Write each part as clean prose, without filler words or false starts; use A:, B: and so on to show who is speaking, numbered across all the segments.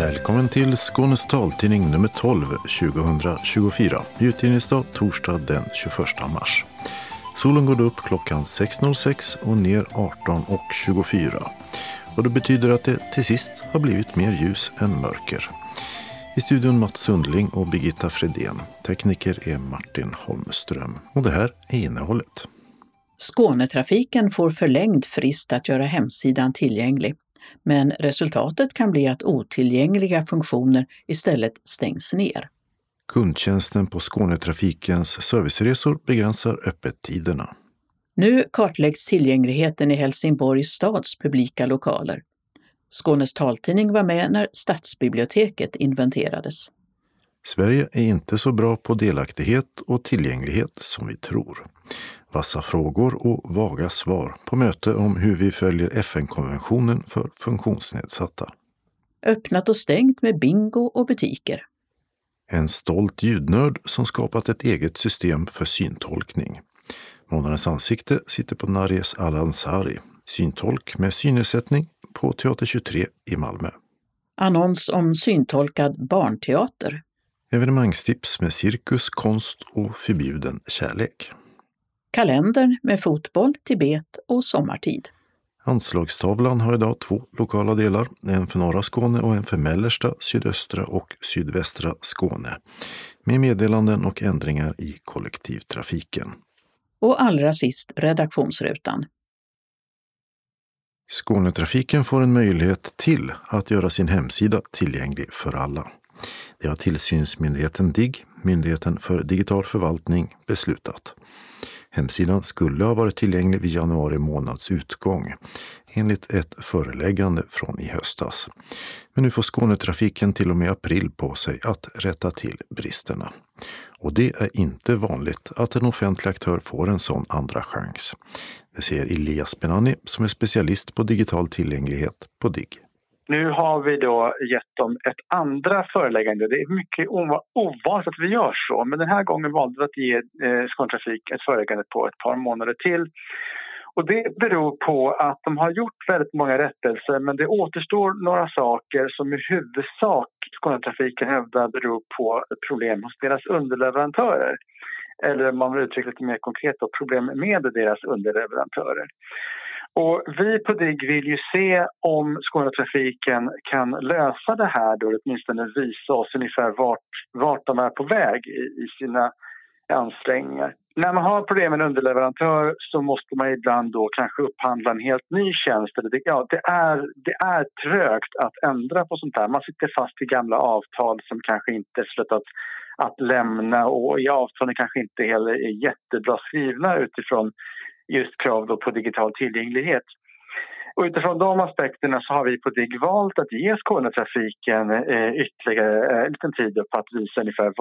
A: Välkommen till Skånes taltidning nummer 12 2024. Utgivningsdag torsdag den 21 mars. Solen går upp klockan 6.06 och ner 18.24. Och det betyder att det till sist har blivit mer ljus än mörker. I studion Mats Sundling och Birgitta Fredén. Tekniker är Martin Holmström. Och det här är innehållet.
B: Skånetrafiken får förlängd frist att göra hemsidan tillgänglig. Men resultatet kan bli att otillgängliga funktioner istället stängs ner.
A: Kundtjänsten på Skånetrafikens serviceresor begränsar öppettiderna.
B: Nu kartläggs tillgängligheten i Helsingborgs stads publika lokaler. Skånes taltidning var med när stadsbiblioteket inventerades.
A: Sverige är inte så bra på delaktighet och tillgänglighet som vi tror. Vassa frågor och vaga svar på möte om hur vi följer FN-konventionen för funktionsnedsatta.
B: Öppnat och stängt med bingo och butiker.
A: En stolt ljudnörd som skapat ett eget system för syntolkning. Månadens ansikte sitter på Naries Al-Ansari, syntolk med synnedsättning på Teater 23 i Malmö.
B: Annons om syntolkad barnteater.
A: Evenemangstips med cirkus, konst och förbjuden kärlek.
B: Kalendern med fotboll, Tibet och sommartid.
A: Anslagstavlan har idag 2 lokala delar, en för norra Skåne och en för mellersta, sydöstra och sydvästra Skåne, med meddelanden och ändringar i kollektivtrafiken.
B: Och allra sist redaktionsrutan.
A: Skånetrafiken får en möjlighet till att göra sin hemsida tillgänglig för alla. Det har tillsynsmyndigheten DIGG, Myndigheten för digital förvaltning, beslutat. Hemsidan skulle ha varit tillgänglig vid januari månads utgång, enligt ett föreläggande från i höstas. Men nu får Skånetrafiken till och med april på sig att rätta till bristerna. Och det är inte vanligt att en offentlig aktör får en sån andra chans. Det säger Elias Benani som är specialist på digital tillgänglighet på DIGG.
C: Nu har vi då gett dem ett andra föreläggande. Det är mycket ovanligt att vi gör så. Men den här gången valde vi att ge Skånetrafik ett föreläggande på ett par månader till. Och det beror på att de har gjort väldigt många rättelser. Men det återstår några saker som i huvudsak Skånetrafiken hävdar beror på problem hos deras underleverantörer. Eller om man vill uttrycka lite mer konkret då, problem med deras underleverantörer. Och vi på DIGG vill ju se om Skånetrafiken kan lösa det här då, åtminstone visa oss ungefär vart de är på väg i sina ansträngningar. När man har problem med en underleverantör så måste man ibland då kanske upphandla en helt ny tjänst. Det är trögt att ändra på sånt här. Man sitter fast i gamla avtal som kanske inte är slutat att lämna, och i avtalen kanske inte heller är jättebra skrivna utifrån just krav då på digital tillgänglighet. Och utifrån de aspekterna så har vi på DIGG valt att ge Skånetrafiken ytterligare en liten tid på att visa ungefär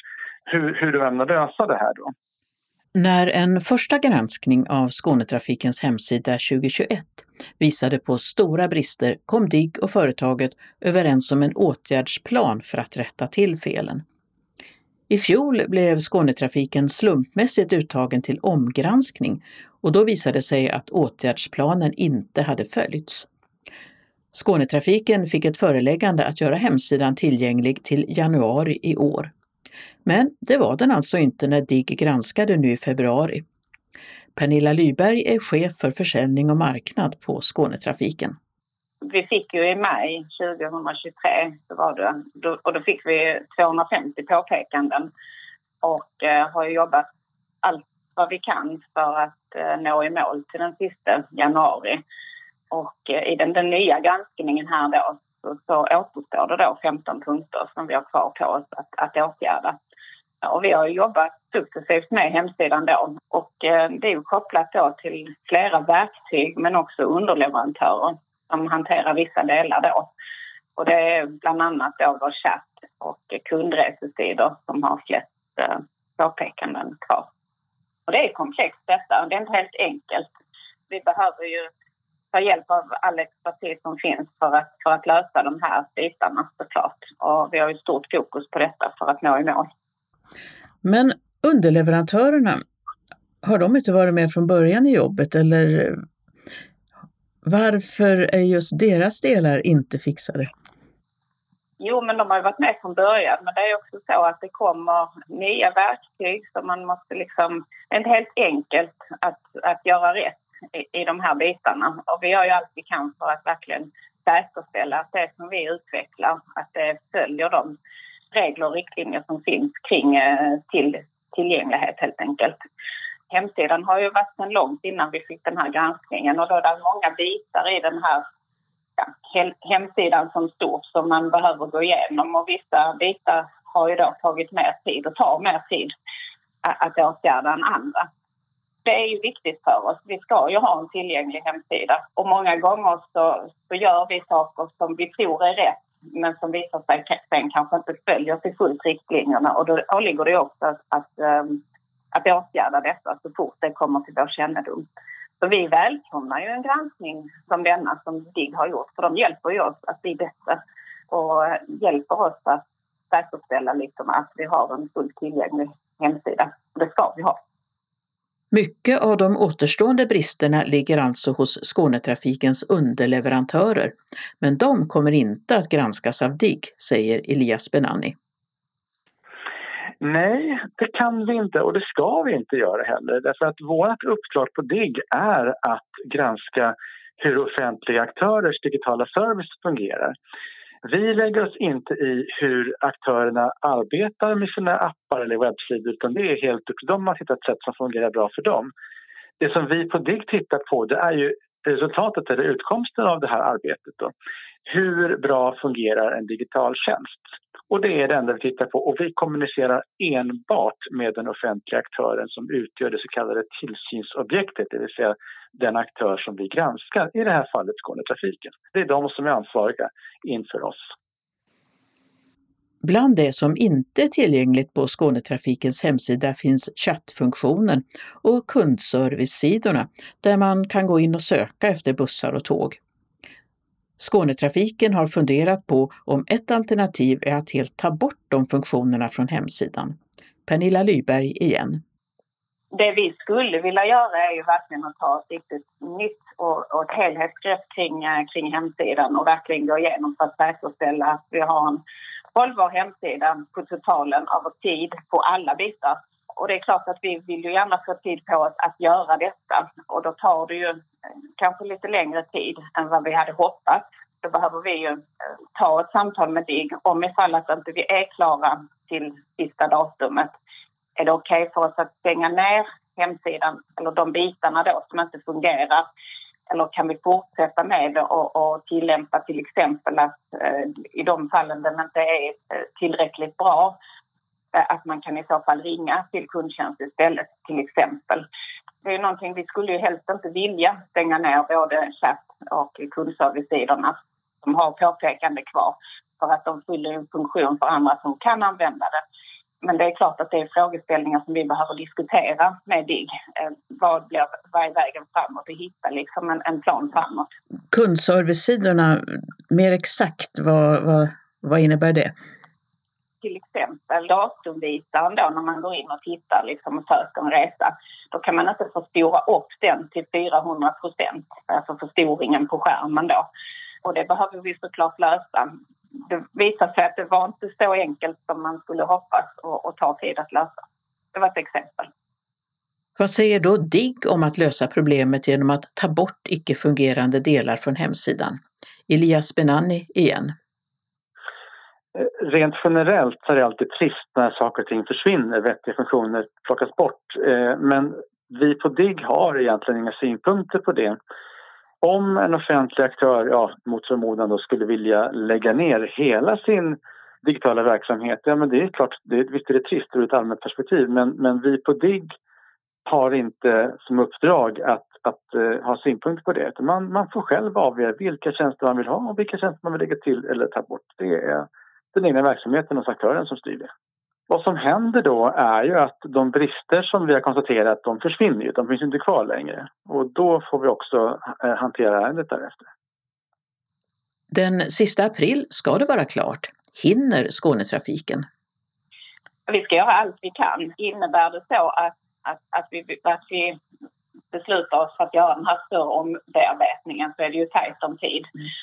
C: hur de ämnar lösa det här då.
B: När en första granskning av Skånetrafikens hemsida 2021 visade på stora brister kom DIGG och företaget överens om en åtgärdsplan för att rätta till felen. I fjol blev Skånetrafiken slumpmässigt uttagen till omgranskning och då visade sig att åtgärdsplanen inte hade följts. Skånetrafiken fick ett föreläggande att göra hemsidan tillgänglig till januari i år. Men det var den alltså inte när DIGG granskade nu i februari. Pernilla Lyberg är chef för försäljning och marknad på Skånetrafiken.
D: Vi fick ju i maj 2023 så var det, och då fick vi 250 påpekanden och har jobbat allt vad vi kan för att nå i mål till den sista januari. Och i den nya granskningen här då så återstår det då 15 punkter som vi har kvar på oss att åtgärda. Och vi har jobbat successivt med hemsidan då, och det är ju kopplat då till flera verktyg men också underleverantörer som hanterar vissa delar då. Och det är bland annat då vår chatt och kundresesidor som har flest påpekanden kvar. Och det är komplext detta, det är inte helt enkelt. Vi behöver ju ta hjälp av all expertis som finns för att lösa de här bitarna såklart. Och vi har ju stort fokus på detta för att nå i mål.
B: Men underleverantörerna, har de inte varit med från början i jobbet eller varför är just deras delar inte fixade?
D: Jo, men de har ju varit med från början. Men det är också så att det kommer nya verktyg som man måste liksom... Det är inte helt enkelt att göra rätt i de här bitarna. Och vi gör ju allt vi kan för att verkligen säkerställa att det som vi utvecklar, att det följer de regler och riktlinjer som finns kring tillgänglighet helt enkelt. Hemsidan har ju varit sedan långt innan vi fick den här granskningen och då är det många bitar i den här hemsidan som stort som man behöver gå igenom och vissa bitar har ju då tagit mer tid och tar mer tid att åtgärda än andra. Det är ju viktigt för oss. Vi ska ju ha en tillgänglig hemsida och många gånger så gör vi saker som vi tror är rätt men som visar sig sen kanske inte följer till fullt riktlinjerna och då åligger det också att åtgärda detta så fort det kommer till vår kännedom. Så vi välkomnar ju en granskning som denna som DIGG har gjort för de hjälper ju oss att bli bättre och hjälper oss att säkerställa liksom att vi har en fullt tillgänglig hemsida. Det ska vi ha.
B: Mycket av de återstående bristerna ligger alltså hos Skånetrafikens underleverantörer, men de kommer inte att granskas av DIGG, säger Elias Benani.
C: Nej, det kan vi inte och det ska vi inte göra heller. Därför att vårt uppdrag på DIGG är att granska hur offentliga aktörers digitala service fungerar. Vi lägger oss inte i hur aktörerna arbetar med sina appar eller webbsidor utan det är helt upp till dem att hitta ett sätt som fungerar bra för dem. Det som vi på DIGG tittar på det är ju resultatet eller utkomsten av det här arbetet. Då. Hur bra fungerar en digital tjänst? Och det är det enda vi tittar på och vi kommunicerar enbart med den offentliga aktören som utgör det så kallade tillsynsobjektet, det vill säga den aktör som vi granskar, i det här fallet Skånetrafiken. Det är de som är ansvariga inför oss.
B: Bland det som inte är tillgängligt på Skånetrafikens hemsida finns chattfunktionen och kundservicesidorna där man kan gå in och söka efter bussar och tåg. Skånetrafiken har funderat på om ett alternativ är att helt ta bort de funktionerna från hemsidan. Pernilla Lyberg igen.
D: Det vi skulle vilja göra är ju verkligen att ta ett riktigt nytt och ett helhetsgrepp kring hemsidan och verkligen gå igenom för att säkerställa att vi har en hållbar hemsida på totalen av tid på alla bitar. Och det är klart att vi vill ju gärna få tid på oss att göra detta och då tar det ju kanske lite längre tid än vad vi hade hoppats. Då behöver vi ju ta ett samtal med DIGG om ifall att inte vi är klara till sista datumet. Är det okej för oss att stänga ner hemsidan eller de bitarna då som inte fungerar? Eller kan vi fortsätta med det och tillämpa till exempel att i de fallen där det inte är tillräckligt bra att man kan i så fall ringa till kundtjänst istället till exempel. Det är någonting vi skulle ju helst inte vilja stänga ner både chatt och kundservicesidorna som har påpekande kvar för att de fyller en funktion för andra som kan använda det. Men det är klart att det är frågeställningar som vi behöver diskutera med DIGG. Vad är vägen framåt och hitta liksom en plan framåt.
B: Kundservicesidorna, mer exakt, vad innebär det?
D: Till exempel datumvisaren då när man går in och tittar liksom och söker en resa. Då kan man inte förstora upp den till 400%, alltså förstoringen på skärmen då. Och det behöver vi såklart lösa. Det visar sig att det var inte så enkelt som man skulle hoppas och ta tid att lösa. Det var ett exempel.
B: Vad säger då DIGG om att lösa problemet genom att ta bort icke-fungerande delar från hemsidan? Elias Benani igen.
C: Rent generellt så är det alltid trist när saker och ting försvinner, vettiga funktioner plockas bort. Men vi på DIGG har egentligen inga synpunkter på det. Om en offentlig aktör, mot förmodan då, skulle vilja lägga ner hela sin digitala verksamhet, men det är klart, visst är det trist ur ett allmänt perspektiv, men vi på DIGG har inte som uppdrag att ha synpunkter på det. Man får själv avgöra vilka tjänster man vill ha och vilka tjänster man vill lägga till eller ta bort. Det är den egna verksamheten hos aktören som styr det. Vad som händer då är ju att de brister som vi har konstaterat, de försvinner ju. De finns inte kvar längre. Och då får vi också hantera ärendet därefter.
B: Den sista april ska det vara klart. Hinner Skånetrafiken?
D: Vi ska göra allt vi kan. Innebär det så att vi beslutar oss för att göra den här större ombearbetningen så är det ju tajt om tid.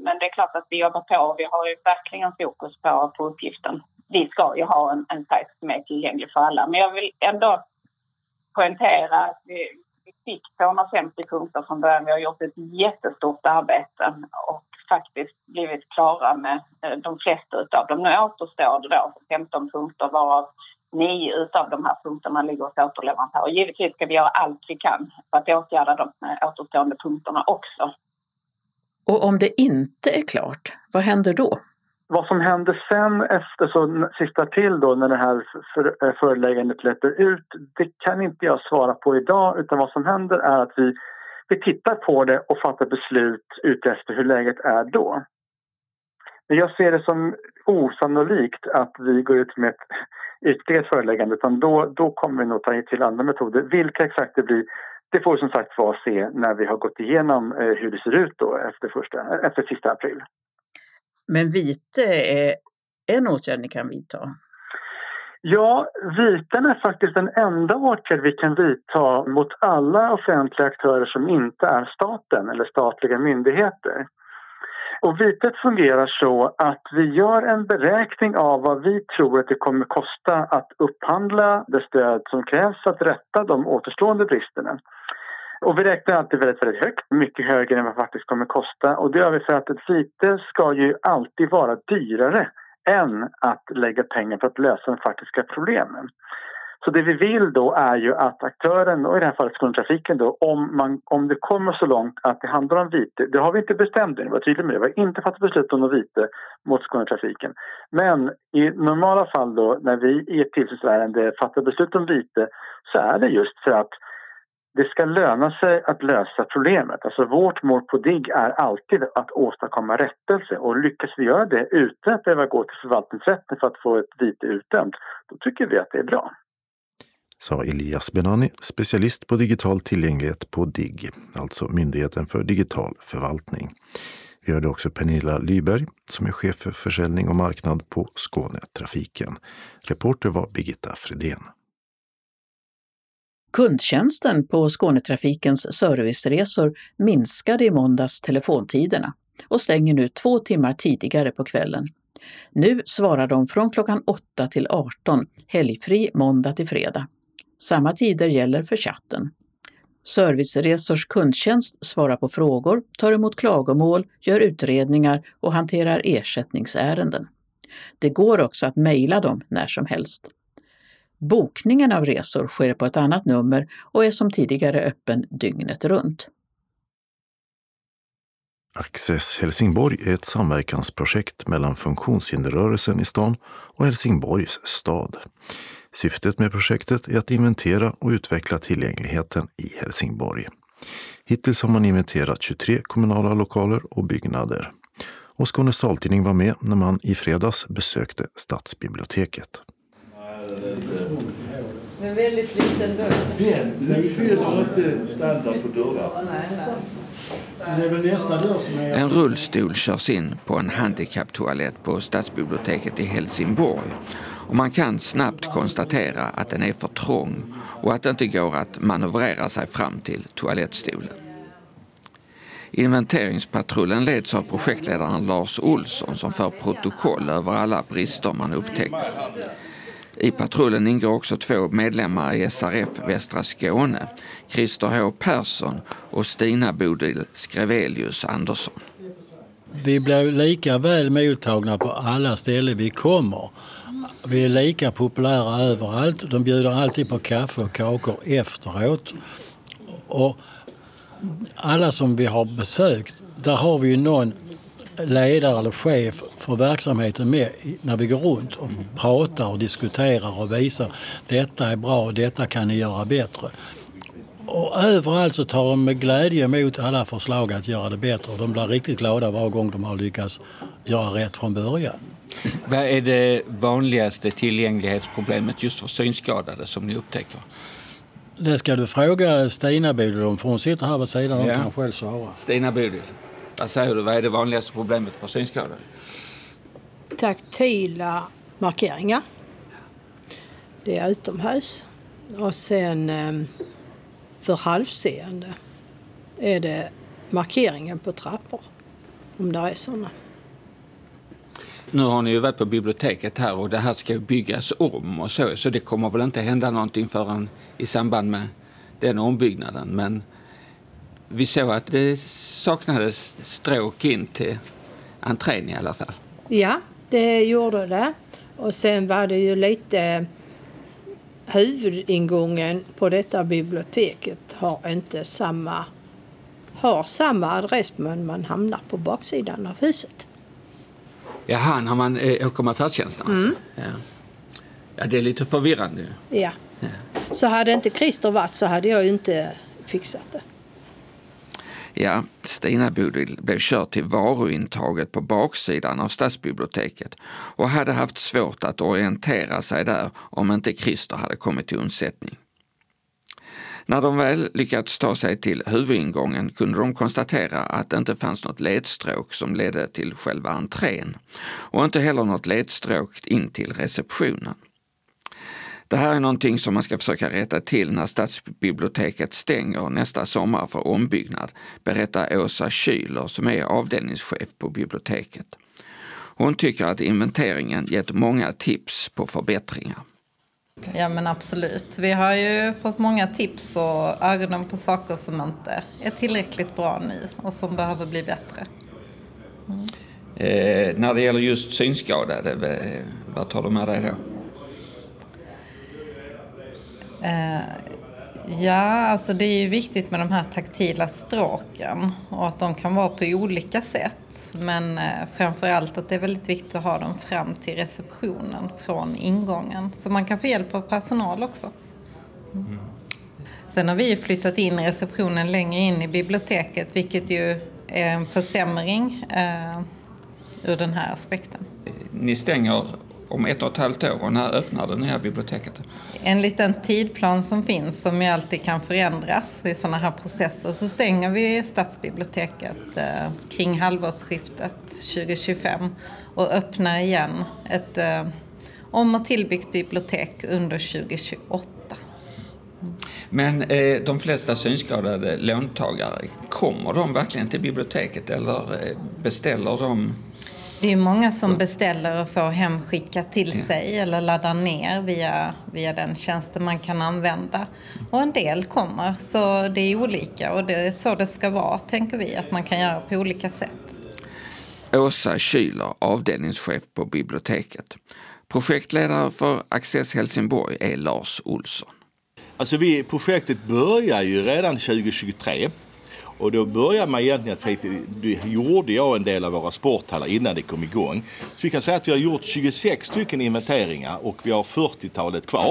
D: Men det är klart att vi jobbar på. Vi har ju verkligen fokus på uppgiften. Vi ska ju ha en sajt som är tillgänglig för alla. Men jag vill ändå poängtera att vi fick 250 punkter från början. Vi har gjort ett jättestort arbete och faktiskt blivit klara med de flesta utav dem. Nu återstår det då 15 punkter, varav 9 utav de här punkterna ligger hos återleverantör. Och givetvis ska vi göra allt vi kan för att åtgärda de återstående punkterna också.
B: Och om det inte är klart, vad händer då?
C: Vad som händer sen efter så sista april då när det här föreläggandet löper ut, det kan inte jag svara på idag, utan vad som händer är att vi tittar på det och fattar beslut utefter hur läget är då. Men jag ser det som osannolikt att vi går ut med ett ytterligare föreläggande, utan då kommer vi nog ta till andra metoder. Vilka exakt det blir, det får vi som sagt vara se när vi har gått igenom hur det ser ut då efter sista april.
B: Men vite är en åtgärd ni kan vidta?
C: Ja, viten är faktiskt den enda åtgärd vi kan vidta mot alla offentliga aktörer som inte är staten eller statliga myndigheter. Och vitet fungerar så att vi gör en beräkning av vad vi tror att det kommer kosta att upphandla det stöd som krävs för att rätta de återstående bristerna. Och vi räknar alltid väldigt, väldigt högt, mycket högre än vad det faktiskt kommer kosta. Och det gör vi för att ett vite ska ju alltid vara dyrare än att lägga pengar på att lösa de faktiska problemen. Så det vi vill då är ju att aktören, och i det här fallet Skånetrafiken då, om det kommer så långt att det handlar om vite, det har vi inte bestämt det, det var tydligt med det, vi har inte fattat beslut om vite mot Skånetrafiken. Men i normala fall då, när vi i ett tillsynsärende fattar beslut om vite, så är det just för att det ska löna sig att lösa problemet. Alltså vårt mål på DIGG är alltid att åstadkomma rättelse, och lyckas vi göra det utan att behöva gå till förvaltningsrätten för att få ett vite utdömt, då tycker vi att det är bra.
A: Sa Elias Benani, specialist på digital tillgänglighet på DIGG, alltså Myndigheten för digital förvaltning. Vi hörde också Pernilla Lyberg som är chef för försäljning och marknad på Skånetrafiken. Reporter var Birgitta Fredén.
B: Kundtjänsten på Skånetrafikens serviceresor minskade i måndags telefontiderna och stänger nu 2 timmar tidigare på kvällen. Nu svarar de från klockan 8 till 18, helgfri måndag till fredag. Samma tider gäller för chatten. Serviceresors kundtjänst svarar på frågor, tar emot klagomål, gör utredningar och hanterar ersättningsärenden. Det går också att mejla dem när som helst. Bokningen av resor sker på ett annat nummer och är som tidigare öppen dygnet runt.
A: Access Helsingborg är ett samverkansprojekt mellan funktionshinderrörelsen i stan och Helsingborgs stad. Syftet med projektet är att inventera och utveckla tillgängligheten i Helsingborg. Hittills har man inventerat 23 kommunala lokaler och byggnader. Och Skånes taltidning var med när man i fredags besökte Stadsbiblioteket.
E: En väldigt liten dörr.
F: Den fyller inte standard för dörrar. Det är väl nästa dörr som är...
G: En rullstol körs in på en handikapptoalett på Stadsbiblioteket i Helsingborg. Och man kan snabbt konstatera att den är för trång och att det inte går att manövrera sig fram till toalettstolen. Inventeringspatrullen leds av projektledaren Lars Olsson som för protokoll över alla brister man upptäcker. I patrullen ingår också 2 medlemmar i SRF Västra Skåne, Christer H. Persson och Stina Bodil Skrevelius Andersson.
H: Vi blir lika väl mottagna på alla ställen vi kommer. Vi är lika populära överallt. De bjuder alltid på kaffe och kakor efteråt. Och alla som vi har besökt, där har vi ju någon ledare eller chef för verksamheten med när vi går runt och pratar och diskuterar och visar detta är bra och detta kan ni göra bättre. Och överallt så tar de med glädje emot alla förslag att göra det bättre, och de blir riktigt glada var gång de har lyckats göra rätt från början.
I: Vad är det vanligaste tillgänglighetsproblemet just för synskadade som ni upptäcker?
H: Det ska du fråga Stina Bodil om, för hon sitter här vid sidan och kan själv svara.
I: Stina Bodil, vad säger du? Vad är det vanligaste problemet för synskadade?
E: Taktila markeringar. Det är utomhus. Och sen för halvseende är det markeringen på trappor. om det är sådana.
I: Nu har ni ju varit på biblioteket här och det här ska byggas om och så det kommer väl inte hända någonting förrän i samband med den ombyggnaden. Men vi såg att det saknades stråk in till entrén i alla fall.
E: Ja, det gjorde det. Och sen var det ju lite... Huvudingången på detta biblioteket har samma adress, men man hamnar på baksidan av huset.
I: Jaha, när man åker med färdtjänsten alltså. Ja, det är lite förvirrande.
E: Ja. Så hade inte Christer varit så hade jag ju inte fixat det.
G: Ja, Stina Bodil blev körd till varuintaget på baksidan av stadsbiblioteket och hade haft svårt att orientera sig där om inte Christer hade kommit till undsättning. När de väl lyckats ta sig till huvudingången kunde de konstatera att det inte fanns något ledstråk som ledde till själva entrén och inte heller något ledstråk in till receptionen. Det här är någonting som man ska försöka rätta till när stadsbiblioteket stänger nästa sommar för ombyggnad, berättar Åsa Schüler som är avdelningschef på biblioteket. Hon tycker att inventeringen gett många tips på förbättringar.
J: Ja men absolut. Vi har ju fått många tips och ögonen på saker som inte är tillräckligt bra nu och som behöver bli bättre.
I: När det gäller just synskadade, vad tar du med dig då?
J: Ja, alltså det är ju viktigt med de här taktila stråken och att de kan vara på olika sätt. Men framförallt att det är väldigt viktigt att ha dem fram till receptionen från ingången. Så man kan få hjälp av personal också. Sen har vi flyttat in receptionen längre in i biblioteket, vilket ju är en försämring ur den här aspekten.
I: Ni stänger om 1,5 år och när öppnar det nya biblioteket?
J: Enligt den tidplan som finns, som ju alltid kan förändras i sådana här processer, så stänger vi stadsbiblioteket kring halvårsskiftet 2025 och öppnar igen ett om- och tillbyggt bibliotek under 2028.
I: Men de flesta synskadade låntagare, kommer de verkligen till biblioteket eller beställer de?
J: Det är många som beställer och får hemskickat till sig eller laddar ner via den tjänsten man kan använda. Och en del kommer, så det är olika och det är så det ska vara, tänker vi, att man kan göra på olika sätt.
G: Åsa Schüler, avdelningschef på biblioteket. Projektledare för Access Helsingborg är Lars Olsson.
F: Alltså projektet börjar ju redan 2023. Och då började man egentligen att gjorde jag en del av våra sporthallar innan det kom igång. Så vi kan säga att vi har gjort 26 stycken inventeringar och vi har 40-talet kvar.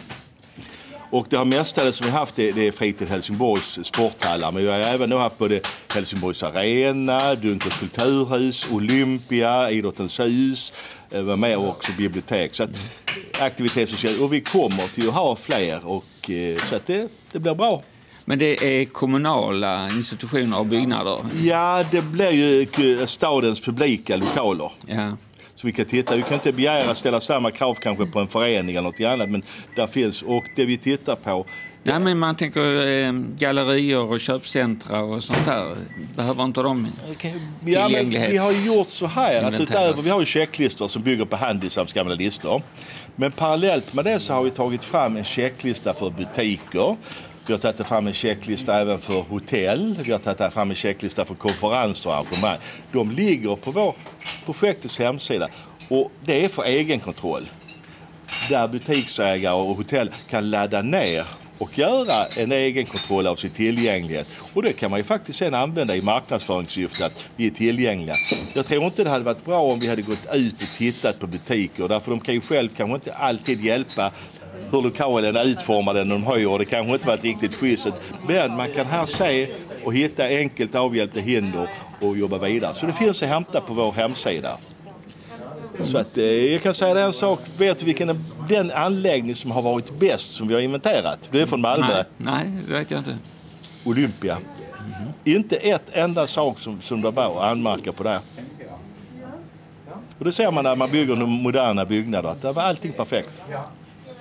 F: Och det har mestadels som vi haft det är Fritid Helsingborgs sporthallar. Men vi har även då haft både Helsingborgs arena, Dunkers kulturhus, Olympia, Idrottens hus, var med också bibliotek. Så att och vi kommer till att ha fler och så att det blir bra.
I: Men det är kommunala institutioner och byggnader?
F: Ja, det blir ju stadens publika lokaler.
I: Ja.
F: Så vi kan titta, vi kan inte begära ställa samma krav kanske på en förening eller något annat, men där finns, och det vi tittar på.
I: Nej, men man tänker gallerier och köpcentra och sånt där. Behöver inte de tillgänglighet?
F: Vi har gjort så här att utöver, vi har ju checklistor som bygger på Handisams gamla listor. Men parallellt med det så har vi tagit fram en checklista för butiker. Vi har tagit fram en checklista även för hotell. Vi har tagit fram en checklista för konferenser och arrangemang. De ligger på projektets hemsida och det är för egenkontroll. Där butiksägare och hotell kan ladda ner och göra en egenkontroll av sin tillgänglighet. Och det kan man ju faktiskt sen använda i marknadsföringssyfte att vi är tillgängliga. Jag tror inte det hade varit bra om vi hade gått ut och tittat på butiker. Därför de kan ju själv kanske inte alltid hjälpa hur lokalen är utformade när de höjer och det kanske inte varit riktigt schysst. Men man kan här se och hitta enkelt avhjälpta hinder och jobba vidare. Så det finns att hämta på vår hemsida. Så att jag kan säga en sak. Vet du vilken den anläggning som har varit bäst som vi har inventerat? Det är från Malmö.
I: Nej, det vet jag inte.
F: Olympia. Inte ett enda sak som det var att anmärka på det. Och det ser man när man bygger moderna byggnader att det var allting perfekt.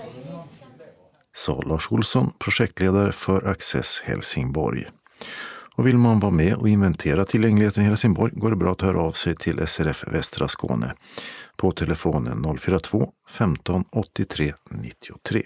A: Sa Lars Olsson, projektledare för Access Helsingborg. Och vill man vara med och inventera tillgängligheten i Helsingborg går det bra att höra av sig till SRF Västra Skåne på telefonen 042 15 83 93.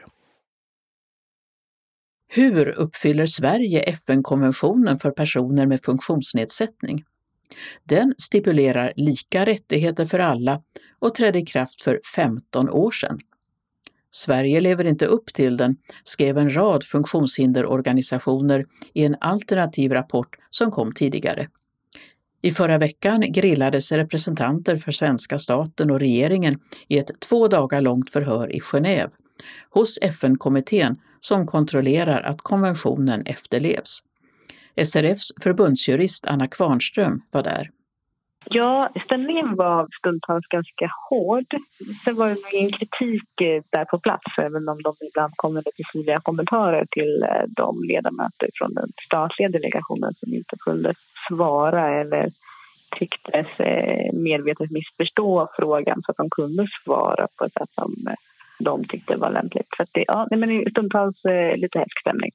B: Hur uppfyller Sverige FN-konventionen för personer med funktionsnedsättning? Den stipulerar lika rättigheter för alla och trädde i kraft för 15 år sedan. Sverige lever inte upp till den, skrev en rad funktionshinderorganisationer i en alternativ rapport som kom tidigare. I förra veckan grillades representanter för svenska staten och regeringen i ett 2 dagar långt förhör i Genève hos FN-kommittén som kontrollerar att konventionen efterlevs. SRFs förbundsjurist Anna Kvarnström var där.
K: Ja, stämningen var stundtals ganska hård. Sen var det ingen kritik där på plats, även om de ibland kom med lite tydliga kommentarer till de ledamöter från den statliga delegationen som inte kunde svara eller tycktes medvetet missförstå frågan så att de kunde svara på ett sätt som de tyckte var lämpligt. Så att det stundtals lite häftig stämning.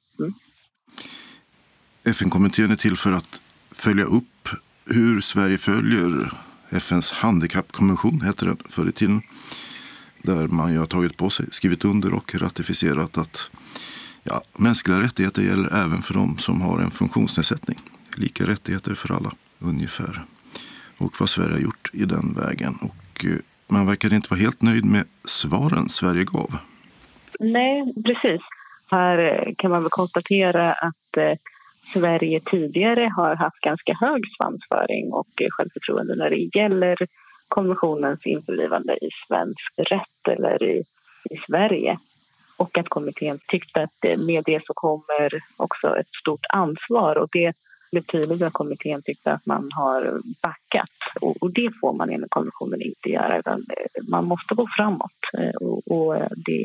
A: FN-kommittén är till för att följa upp hur Sverige följer FNs handikappkonvention, heter den förr i tiden, där man ju har tagit på sig, skrivit under och ratificerat att mänskliga rättigheter gäller även för dem som har en funktionsnedsättning. Lika rättigheter för alla, ungefär. Och vad Sverige har gjort i den vägen. Och man verkar inte vara helt nöjd med svaren Sverige gav.
K: Nej, precis. Här kan man väl konstatera att Sverige tidigare har haft ganska hög svansföring och självförtroende när det gäller konventionens införlivande i svensk rätt eller i Sverige. Och att kommittén tyckte att med det så kommer också ett stort ansvar, och det blev tydligt att kommittén tyckte att man har backat. Och det får man enligt konventionen inte göra, utan man måste gå framåt. Och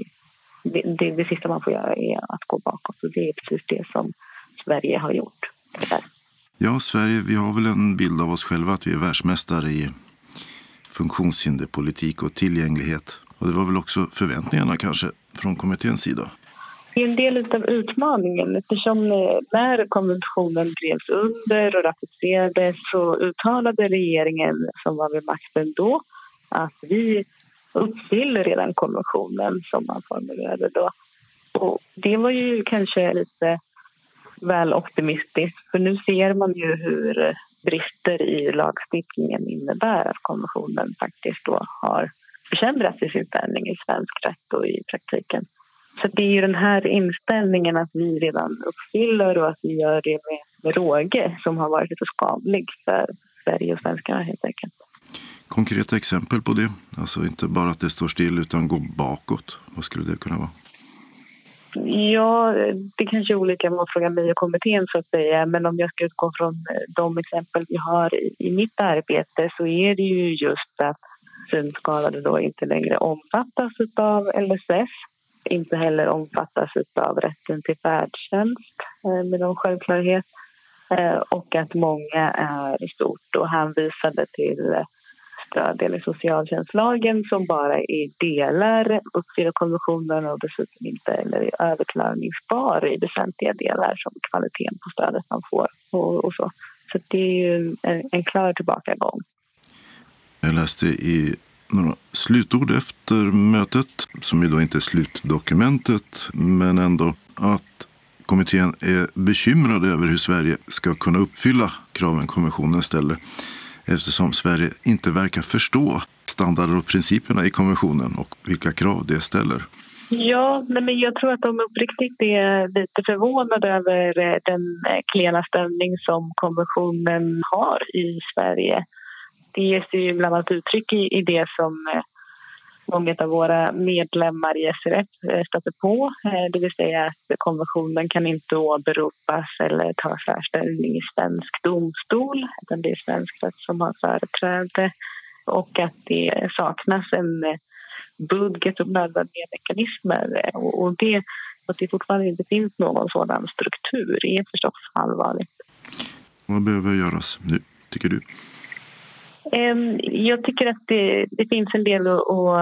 K: det sista man får göra är att gå bakåt, och det är precis det som Sverige har gjort.
A: Ja, Sverige, vi har väl en bild av oss själva att vi är världsmästare i funktionshinderpolitik och tillgänglighet. Och det var väl också förväntningarna kanske från kommitténs sida.
K: Det är en del av utmaningen, eftersom när konventionen drevs under och ratificerades så uttalade regeringen som var vid makten då att vi uppfyller redan konventionen som man formulerade då. Och det var ju kanske lite väl optimistiskt, för nu ser man ju hur brister i lagstiftningen innebär att konventionen faktiskt då har försämrats i sin ställning i svensk rätt och i praktiken. Så det är ju den här inställningen att vi redan uppfyller och att vi gör det med råge som har varit lite skadlig för Sverige och svenskarna helt enkelt.
A: Konkreta exempel på det? Alltså inte bara att det står still utan gå bakåt. Vad skulle det kunna vara?
K: Ja, det kanske är olika mot frågan mig och kommittén så att säga. Men om jag ska utgå från de exempel vi har i mitt arbete så är det ju just att synskadade då inte längre omfattas av LSS. Inte heller omfattas av rätten till färdtjänst med någon självklarhet. Och att många är i stort och hänvisade till stöd enligt socialtjänstlagen som bara i delar uppfyller konventionen och dessutom inte eller är överklagningsbar i väsentliga delar som kvaliteten på stödet man får och så. Så det är ju en klar tillbakagång.
A: Jag läste i några slutord efter mötet, som ju då inte är slutdokumentet, men ändå att kommittén är bekymrad över hur Sverige ska kunna uppfylla kraven konventionen ställer, eftersom Sverige inte verkar förstå standarder och principerna i konventionen och vilka krav det ställer.
K: Ja, men jag tror att de uppriktigt är lite förvånade över den klena ställning som konventionen har i Sverige. Det ges ju bland annat uttryck i det som många av våra medlemmar i SRF stöter på. Det vill säga att konventionen kan inte åberopas eller ta särställning i svensk domstol, utan det är svensk rätt som har företräde. Och att det saknas en budget och nödvändiga mekanismer. Och det att det fortfarande inte finns någon sådan struktur är förstås allvarligt.
A: Vad behöver göras nu, tycker du?
K: Jag tycker att det finns en del att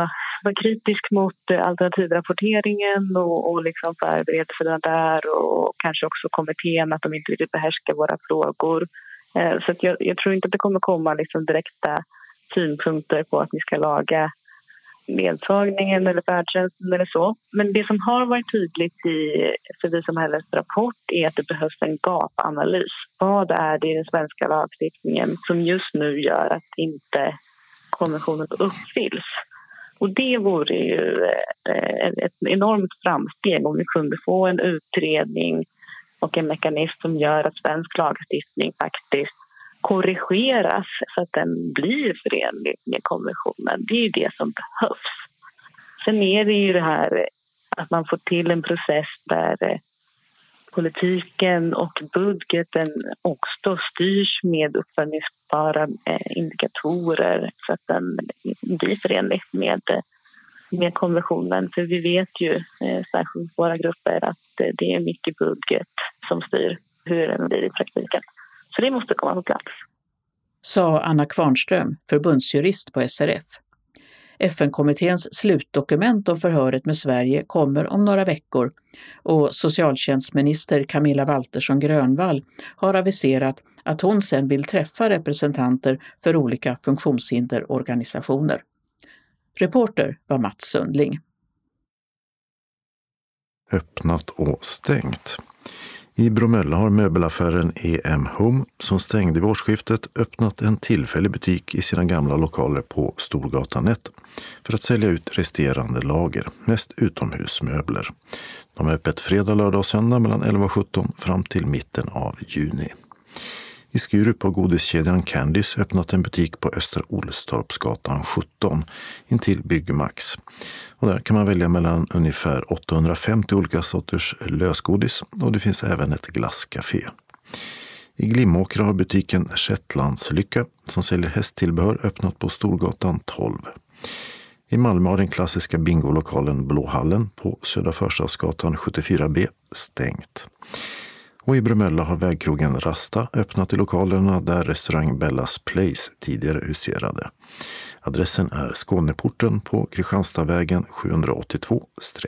K: vara kritisk mot alternativrapporteringen och liksom förberedelserna där och kanske också kommittén att de inte riktigt behärskar våra frågor. Så att jag tror inte att det kommer komma liksom direkta synpunkter på att vi ska laga ledsagningen eller färdtjänsten eller så. Men det som har varit tydligt i civilsamhällets rapport är att det behövs en gapanalys. Vad är det i den svenska lagstiftningen som just nu gör att inte konventionen uppfylls? Och det vore ju ett enormt framsteg om vi kunde få en utredning och en mekanism som gör att svensk lagstiftning faktiskt korrigeras så att den blir förenlig med konventionen. Det är ju det som behövs. Sen är det ju det här att man får till en process där politiken och budgeten också styrs med uppföljningsbara indikatorer så att den blir förenlig med konventionen. För vi vet ju, särskilt våra grupper, att det är mycket budget som styr hur den blir i praktiken. Så det måste komma på plats.
B: Sa Anna Kvarnström, förbundsjurist på SRF. FN-kommitténs slutdokument om förhöret med Sverige kommer om några veckor och socialtjänstminister Camilla Waltersson Grönvall har aviserat att hon sedan vill träffa representanter för olika funktionshinderorganisationer. Reporter var Mats Sundling.
A: Öppnat och stängt. I Bromölla har möbelaffären EM Home, som stängde vid årsskiftet, öppnat en tillfällig butik i sina gamla lokaler på Storgatan 1 för att sälja ut resterande lager, mest utomhusmöbler. De är öppet fredag, lördag och söndag mellan 11 och 17 fram till mitten av juni. I Skurup har godiskedjan Candice öppnat en butik på Östra Olstorpsgatan 17 intill Byggmax. Och där kan man välja mellan ungefär 850 olika sorters lösgodis och det finns även ett glasscafé. I Glimåkra har butiken Shetlandslycka som säljer hästtillbehör öppnat på Storgatan 12. I Malmö har den klassiska bingolokalen Blåhallen på Södra Förstadsgatan 74B stängt. Och i Bromölla har vägkrogen Rasta öppnat i lokalerna där restaurang Bellas Place tidigare huserade. Adressen är Skåneporten på Kristianstadvägen 782-1.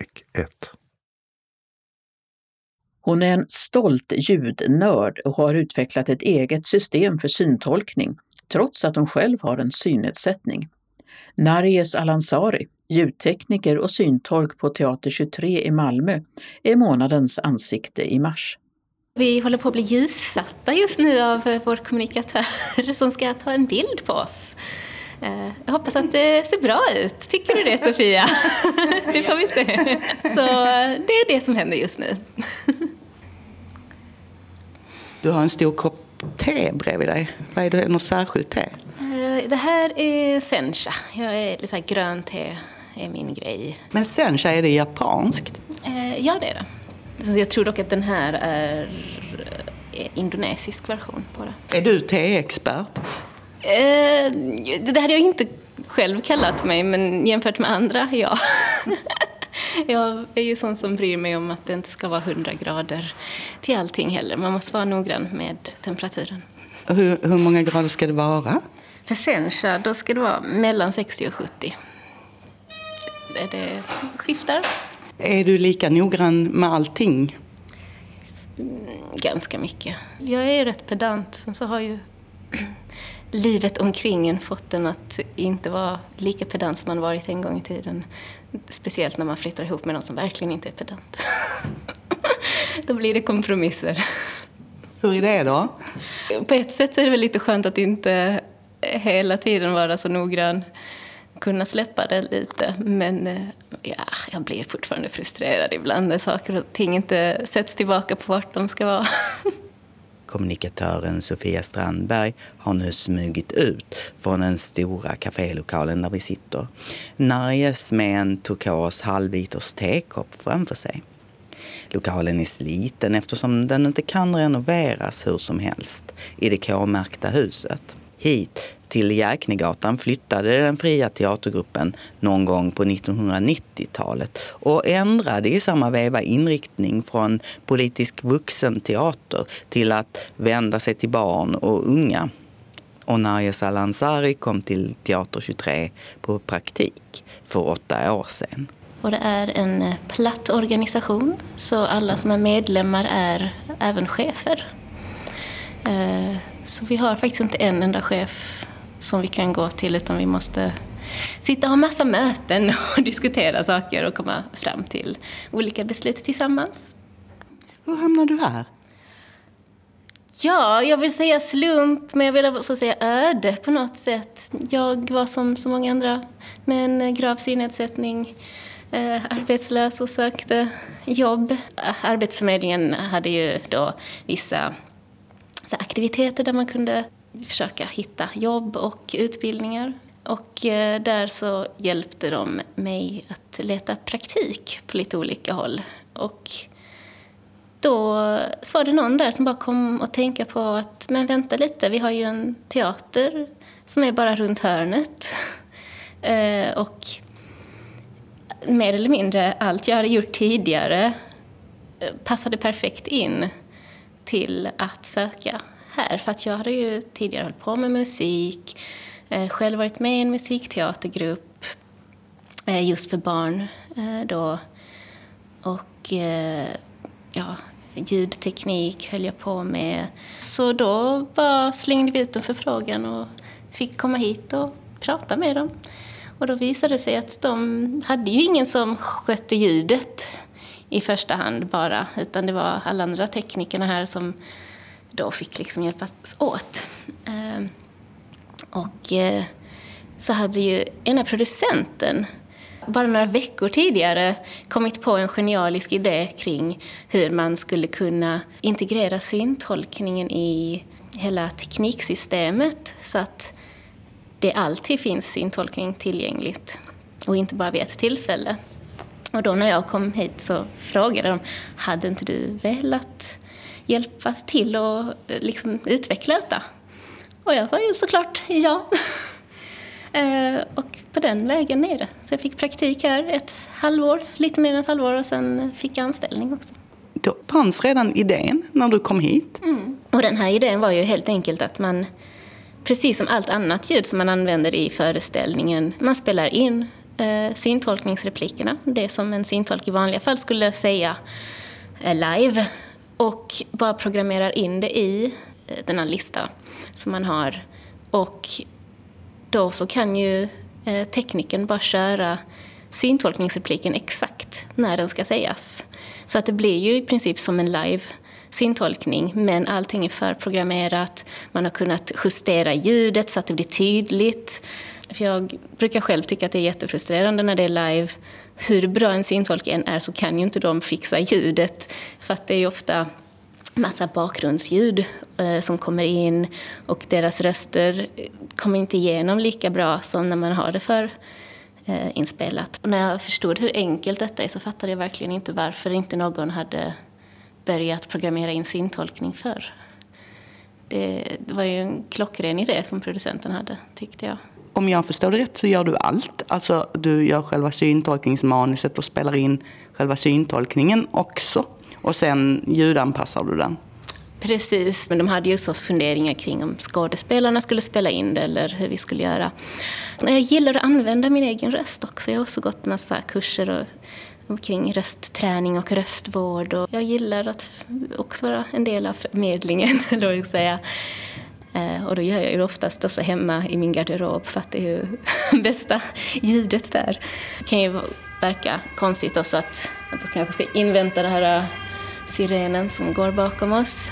B: Hon är en stolt ljudnörd och har utvecklat ett eget system för syntolkning, trots att hon själv har en synnedsättning. Narjes Alansari, ljudtekniker och syntolk på Teater 23 i Malmö, är månadens ansikte i mars.
L: Vi håller på att bli ljussatta just nu av vår kommunikatör som ska ta en bild på oss. Jag hoppas att det ser bra ut. Tycker du det, Sofia? Det får vi se. Så det är det som händer just nu.
M: Du har en stor kopp te bredvid dig. Vad är det? Något särskilt te?
L: Det här är sencha. Jag är lite så här, grön te är min grej.
M: Men sencha, är det japanskt?
L: Ja, det är det. Jag tror dock att den här är indonesisk version på det.
M: Är du teexpert?
L: Det hade jag inte själv kallat mig, men jämfört med andra, ja. Jag är ju sån som bryr mig om att det inte ska vara 100 grader till allting heller. Man måste vara noggrann med temperaturen.
M: Hur många grader ska det vara?
L: För sencha, då ska det vara mellan 60 och 70. Det skiftar.
M: Är du lika noggrann med allting?
L: Ganska mycket. Jag är rätt pedant. Sen så har ju livet omkring en fått en att inte vara lika pedant som man varit en gång i tiden. Speciellt när man flyttar ihop med någon som verkligen inte är pedant. Då blir det kompromisser.
M: Hur är det då?
L: På ett sätt så är det väl lite skönt att inte hela tiden vara så noggrann. Kunna släppa det lite, men ja, jag blir fortfarande frustrerad ibland när saker och ting inte sätts tillbaka på vart de ska vara.
M: Kommunikatören Sofia Strandberg har nu smugit ut från den stora kafélokalen där vi sitter. Narjes med en turkos halvliters tekopp framför sig. Lokalen är sliten eftersom den inte kan renoveras hur som helst i det K-märkta huset. Hit till Jäknegatan flyttade den fria teatergruppen någon gång på 1990-talet och ändrade i samma veva inriktning från politisk vuxenteater till att vända sig till barn och unga. Och Naria Salansari kom till Teater 23 på praktik för 8 år sedan.
L: Och det är en platt organisation, så alla som är medlemmar är även chefer. Så vi har faktiskt inte en enda chef som vi kan gå till, utan vi måste sitta och ha massa möten och diskutera saker och komma fram till olika beslut tillsammans.
M: Hur hamnade du här?
L: Ja, jag vill säga slump, men jag vill också säga öde på något sätt. Jag var som så många andra med en grav synnedsättning, arbetslös och sökte jobb. Arbetsförmedlingen hade ju då vissa aktiviteter där man kunde försöka hitta jobb och utbildningar. Och där så hjälpte de mig att leta praktik på lite olika håll. Och då var det någon där som bara kom och tänkte på att, men vänta lite, vi har ju en teater som är bara runt hörnet. Och mer eller mindre allt jag hade gjort tidigare passade perfekt in till att söka här. För att jag hade ju tidigare hållit på med musik, själv varit med i en musikteatergrupp just för barn då. Och ljudteknik höll jag på med. Så då bara slängde vi ut en förfrågan och fick komma hit och prata med dem. Och då visade det sig att de hade ju ingen som skötte ljudet i första hand bara, utan det var alla andra teknikerna här som då fick liksom hjälpas åt. Och så hade ju ena producenten bara några veckor tidigare kommit på en genialisk idé kring hur man skulle kunna integrera syntolkningen i hela tekniksystemet så att det alltid finns syntolkning tillgängligt och inte bara vid ett tillfälle. Och då när jag kom hit så frågade de, hade inte du velat hjälpas till och liksom utveckla detta? Och jag sa ju såklart ja. Och på den vägen är det. Så jag fick praktik här ett halvår, lite mer än ett halvår, och sen fick jag anställning också.
M: Då fanns redan idén när du kom hit?
L: Och den här idén var ju helt enkelt att man, precis som allt annat ljud som man använder i föreställningen, man spelar in syntolkningsreplikerna, det som en syntolk i vanliga fall skulle säga live, och bara programmerar in det i den här listan som man har. Och då så kan ju tekniken bara köra syntolkningsrepliken exakt när den ska sägas. Så att det blir ju i princip som en live syntolkning, men allting är förprogrammerat. Man har kunnat justera ljudet så att det blir tydligt. För jag brukar själv tycka att det är jättefrustrerande när det är live. Hur bra en syntolk än är så kan ju inte de fixa ljudet, för att det är ju ofta massa bakgrundsljud som kommer in, och deras röster kommer inte igenom lika bra som när man har det för inspelat. Och när jag förstod hur enkelt detta är så fattade jag verkligen inte varför inte någon hade börjat programmera in syntolkning för. Det var ju en klockren idé som producenten hade, tyckte jag.
M: Om jag förstår det rätt så gör du allt. Alltså du gör själva syntolkningsmanuset och spelar in själva syntolkningen också. Och sen ljudanpassar du den.
L: Precis, men de hade ju så funderingar kring om skådespelarna skulle spela in det eller hur vi skulle göra. Jag gillar att använda min egen röst också. Jag har också gått massa kurser kring röstträning och röstvård. Och jag gillar att också vara en del av förmedlingen, då vill säga. Och då gör jag ju oftast också hemma i min garderob, för att det är ju bästa ljudet där. Det kan ju verka konstigt också att jag kanske ska invänta den här sirenen som går bakom oss.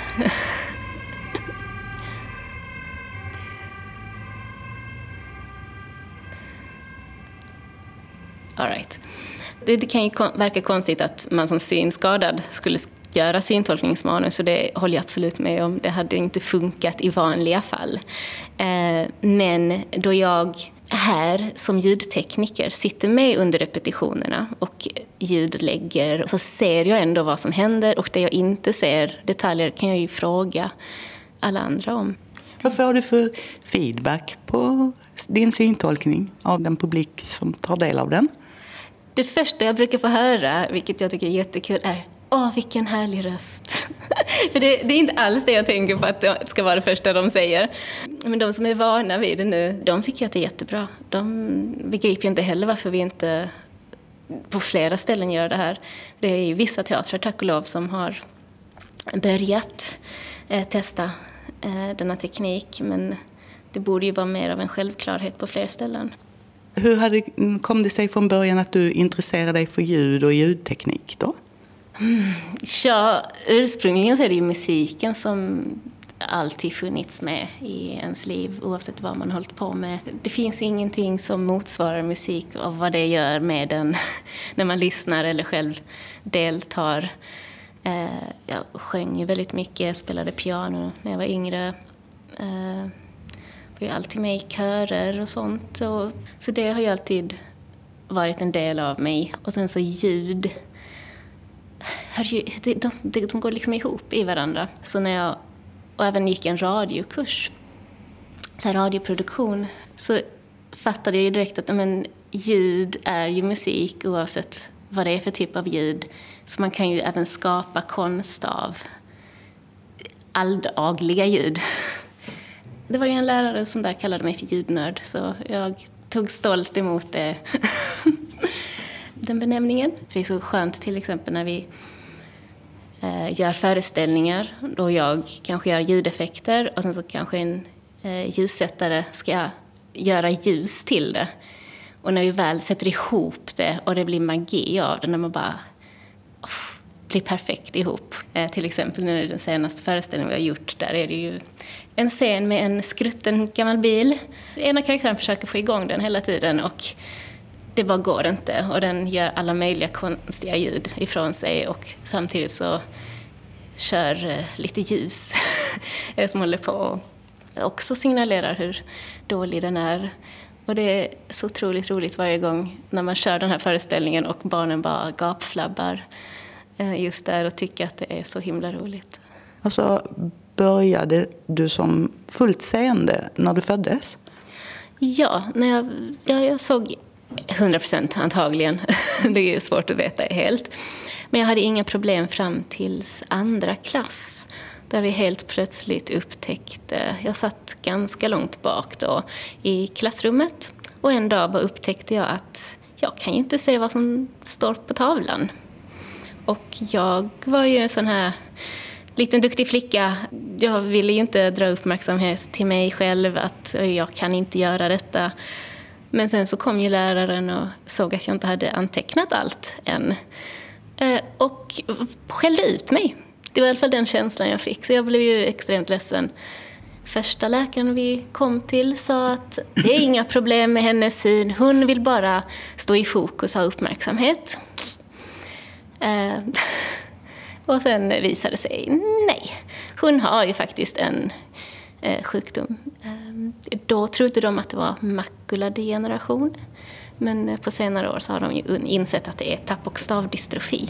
L: All right. Det kan ju verka konstigt att man som synskadad skulle göra syntolkningsmanus, och det håller jag absolut med om. Det hade inte funkat i vanliga fall. Men då jag här som ljudtekniker sitter med under repetitionerna och ljudlägger, så ser jag ändå vad som händer, och det jag inte ser, detaljer, kan jag ju fråga alla andra om.
M: Vad får du för feedback på din syntolkning av den publik som tar del av den?
L: Det första jag brukar få höra, vilket jag tycker är jättekul, är vilken härlig röst. För det är inte alls det jag tänker på att det ska vara det första de säger. Men de som är vana vid det nu, de tycker att det är jättebra. De begriper inte heller varför vi inte på flera ställen gör det här. Det är ju vissa teatrar, tack och lov, som har börjat testa denna teknik. Men det borde ju vara mer av en självklarhet på fler ställen.
M: Hur kom det sig från början att du intresserade dig för ljud och ljudteknik då?
L: Ja, ursprungligen så är det ju musiken som alltid funnits med i ens liv oavsett vad man hållit på med. Det finns ingenting som motsvarar musik och vad det gör med den när man lyssnar eller själv deltar. Jag sjöng ju väldigt mycket, spelade piano när jag var yngre. Jag var alltid med i körer och sånt. Så det har ju alltid varit en del av mig. Och sen så ljud. De går liksom ihop i varandra. Så när jag även gick en radiokurs, så här radioproduktion, så fattade jag ju direkt att ljud är ju musik oavsett vad det är för typ av ljud. Så man kan ju även skapa konst av alldagliga ljud. Det var ju en lärare som där kallade mig för ljudnörd, så jag tog stolt emot det. Den benämningen. För det är så skönt till exempel när vi gör föreställningar då jag kanske gör ljudeffekter och sen så kanske en ljussättare ska göra ljus till det. Och när vi väl sätter ihop det och det blir magi av det, när man bara blir perfekt ihop. Till exempel nu i den senaste föreställningen vi har gjort, där är det ju en scen med en skrutten gammal bil. En av karaktärerna försöker få igång den hela tiden och det bara går inte. Och den gör alla möjliga konstiga ljud ifrån sig och samtidigt så kör lite ljus som håller på och också signalerar hur dålig den är. Och det är så otroligt roligt varje gång när man kör den här föreställningen och barnen bara gapflabbar just där och tycker att det är så himla roligt.
M: Alltså, började du som fullt seende när du föddes?
L: Ja, när jag såg 100% antagligen. Det är svårt att veta helt. Men jag hade inga problem fram tills andra klass. Där vi helt plötsligt upptäckte, jag satt ganska långt bak då i klassrummet. Och en dag bara upptäckte jag att jag kan ju inte se vad som står på tavlan. Och jag var ju en sån här liten duktig flicka. Jag ville ju inte dra uppmärksamhet till mig själv att jag kan inte göra detta. Men sen så kom ju läraren och såg att jag inte hade antecknat allt än. Och skällde ut mig. Det var i alla fall den känslan jag fick. Så jag blev ju extremt ledsen. Första läkaren vi kom till sa att det är inga problem med hennes syn. Hon vill bara stå i fokus och ha uppmärksamhet. Och sen visade det sig, nej. Hon har ju faktiskt en sjukdom. Då trodde de att det var makuladegeneration. Men på senare år så har de ju insett att det är tapp- och stavdystrofi.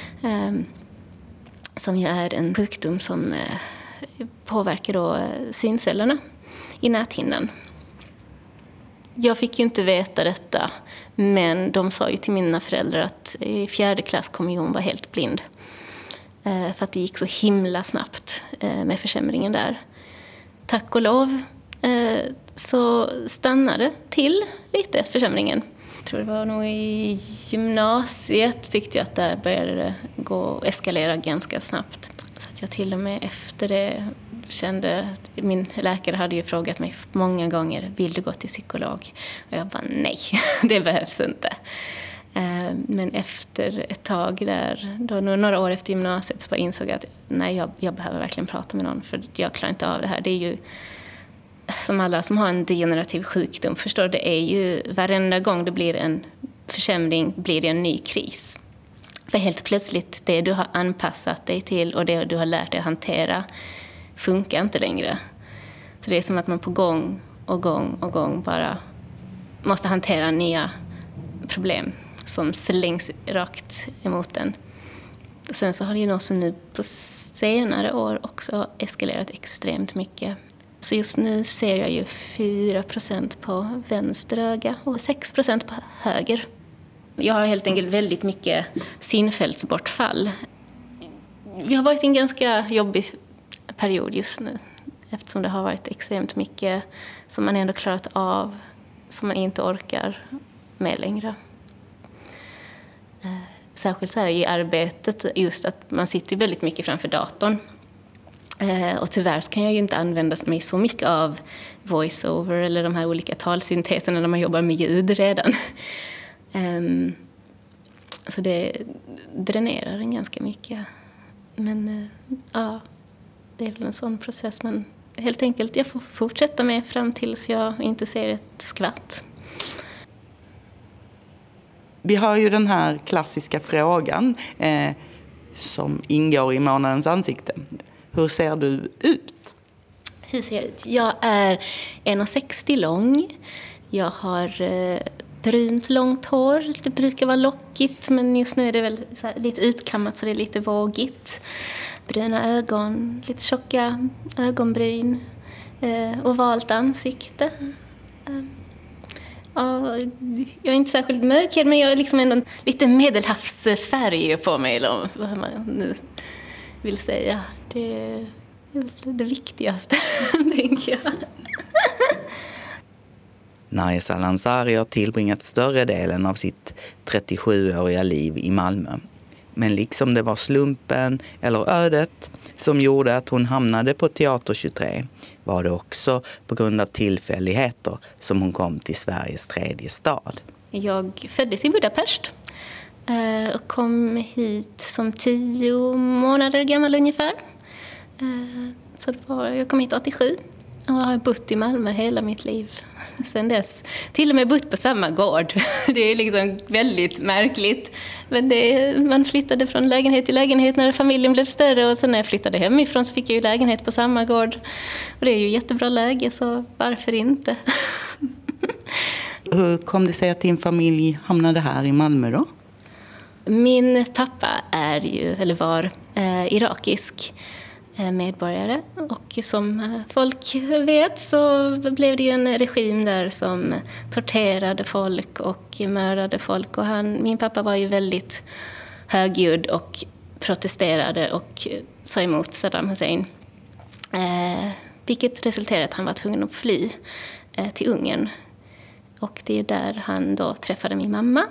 L: Som ju är en sjukdom som påverkar då syncellerna i näthinnan. Jag fick ju inte veta detta, men de sa ju till mina föräldrar att i 4:e klass kommer hon vara helt blind. För att det gick så himla snabbt med försämringen där. Tack och lov så stannade till lite försämringen. Jag tror det var nog i gymnasiet tyckte jag att där började det gå och eskalera ganska snabbt. Så att jag till och med efter det kände att min läkare hade ju frågat mig många gånger, vill du gå till psykolog? Och jag bara nej, det behövs inte. Men efter ett tag där, då några år efter gymnasiet, så bara insåg jag att nej, jag behöver verkligen prata med någon för jag klarar inte av det här. Det är ju som alla som har en degenerativ sjukdom förstår, det är ju varenda gång det blir en försämring blir det en ny kris. För helt plötsligt det du har anpassat dig till och det du har lärt dig att hantera funkar inte längre. Så det är som att man på gång och gång bara måste hantera nya problem som slängs rakt emot en. Sen så har det ju något som nu på senare år också eskalerat extremt mycket. Så just nu ser jag ju 4% på vänster öga och 6% på höger. Jag har helt enkelt väldigt mycket synfältsbortfall. Vi har varit i en ganska jobbig period just nu. eftersom det har varit extremt mycket som man ändå klarat av, som man inte orkar med längre. Särskilt så här i arbetet, just att man sitter väldigt mycket framför datorn. Och tyvärr så kan jag ju inte använda mig så mycket av voiceover eller de här olika talsynteserna när man jobbar med ljud redan. Så det dränerar en ganska mycket. Men ja, det är väl en sån process man helt enkelt jag får fortsätta med fram tills jag inte ser ett skvatt.
M: Vi har ju den här klassiska frågan som ingår i månadens ansikte. Hur ser du ut?
L: Hur ser jag ut? Jag är 1,60 lång. Jag har brunt långt hår. Det brukar vara lockigt, men just nu är det väl så här lite utkammat så det är lite vågigt. Bruna ögon, lite tjocka ögonbryn, ovalt ansikte. Ja, jag är inte särskilt mörk, men jag är liksom ändå lite medelhavsfärg på mig, eller vad man nu vill säga. Det är det viktigaste, tänker jag.
M: Narjes Al-Ansari har tillbringat större delen av sitt 37-åriga liv i Malmö. Men liksom det var slumpen eller ödet som gjorde att hon hamnade på Teater 23 var det också på grund av tillfälligheter som hon kom till Sveriges tredje stad.
L: Jag föddes i Budapest och kom hit som 10 månader gammal ungefär. Så jag kom hit 87 och har bott i Malmö hela mitt liv sedan dess. Till och med bott på samma gård. Det är liksom väldigt märkligt. Men man flyttade från lägenhet till lägenhet när familjen blev större, och sen när jag flyttade hemifrån så fick jag ju lägenhet på samma gård. Och det är ju jättebra läge, så varför inte?
M: Hur kom det sig att din familj hamnade här i Malmö då?
L: Min pappa var irakisk medborgare, och som folk vet så blev det ju en regim där som torterade folk och mördade folk, och min pappa var ju väldigt högljudd och protesterade och sa emot Saddam Hussein, vilket resulterade att han var tvungen att fly till Ungern, och det är där han då träffade min mamma.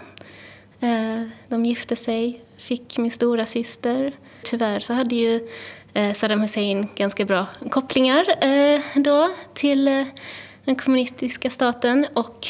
L: De gifte sig, fick min stora syster. Tyvärr så hade ju Saddam Hussein ganska bra kopplingar då till den kommunistiska staten, och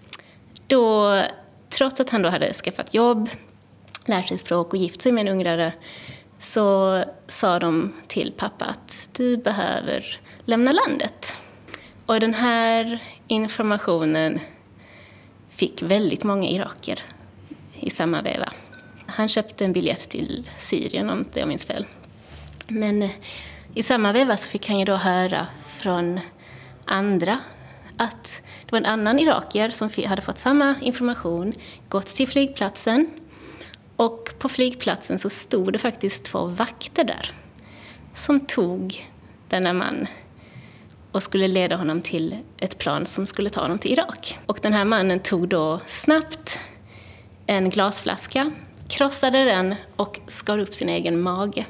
L: då, trots att han då hade skaffat jobb, lärt sig språk och gift sig med en ungrare, så sa de till pappa att du behöver lämna landet. Och den här informationen fick väldigt många iraker i samma veva. Han köpte en biljett till Syrien, om jag minns fel. Men i samma veva så fick han ju då höra från andra att det var en annan iraker som hade fått samma information, gått till flygplatsen, och på flygplatsen så stod det faktiskt 2 vakter där som tog denna man och skulle leda honom till ett plan som skulle ta honom till Irak. Och den här mannen tog då snabbt en glasflaska, krossade den och skar upp sin egen mage.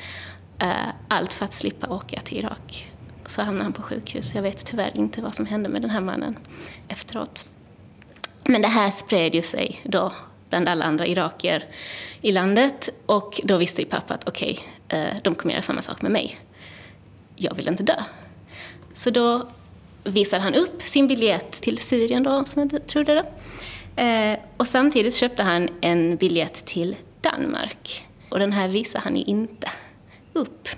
L: Allt för att slippa åka till Irak. Så hamnade han på sjukhus. Jag vet tyvärr inte vad som hände med den här mannen efteråt. Men det här spred ju sig då bland alla andra iraker i landet. Och då visste ju pappa att okej, de kommer göra samma sak med mig. Jag vill inte dö. Så då visade han upp sin biljett till Syrien då, som jag trodde det. Och samtidigt köpte han en biljett till Danmark. Och den här visade han ju inte upp.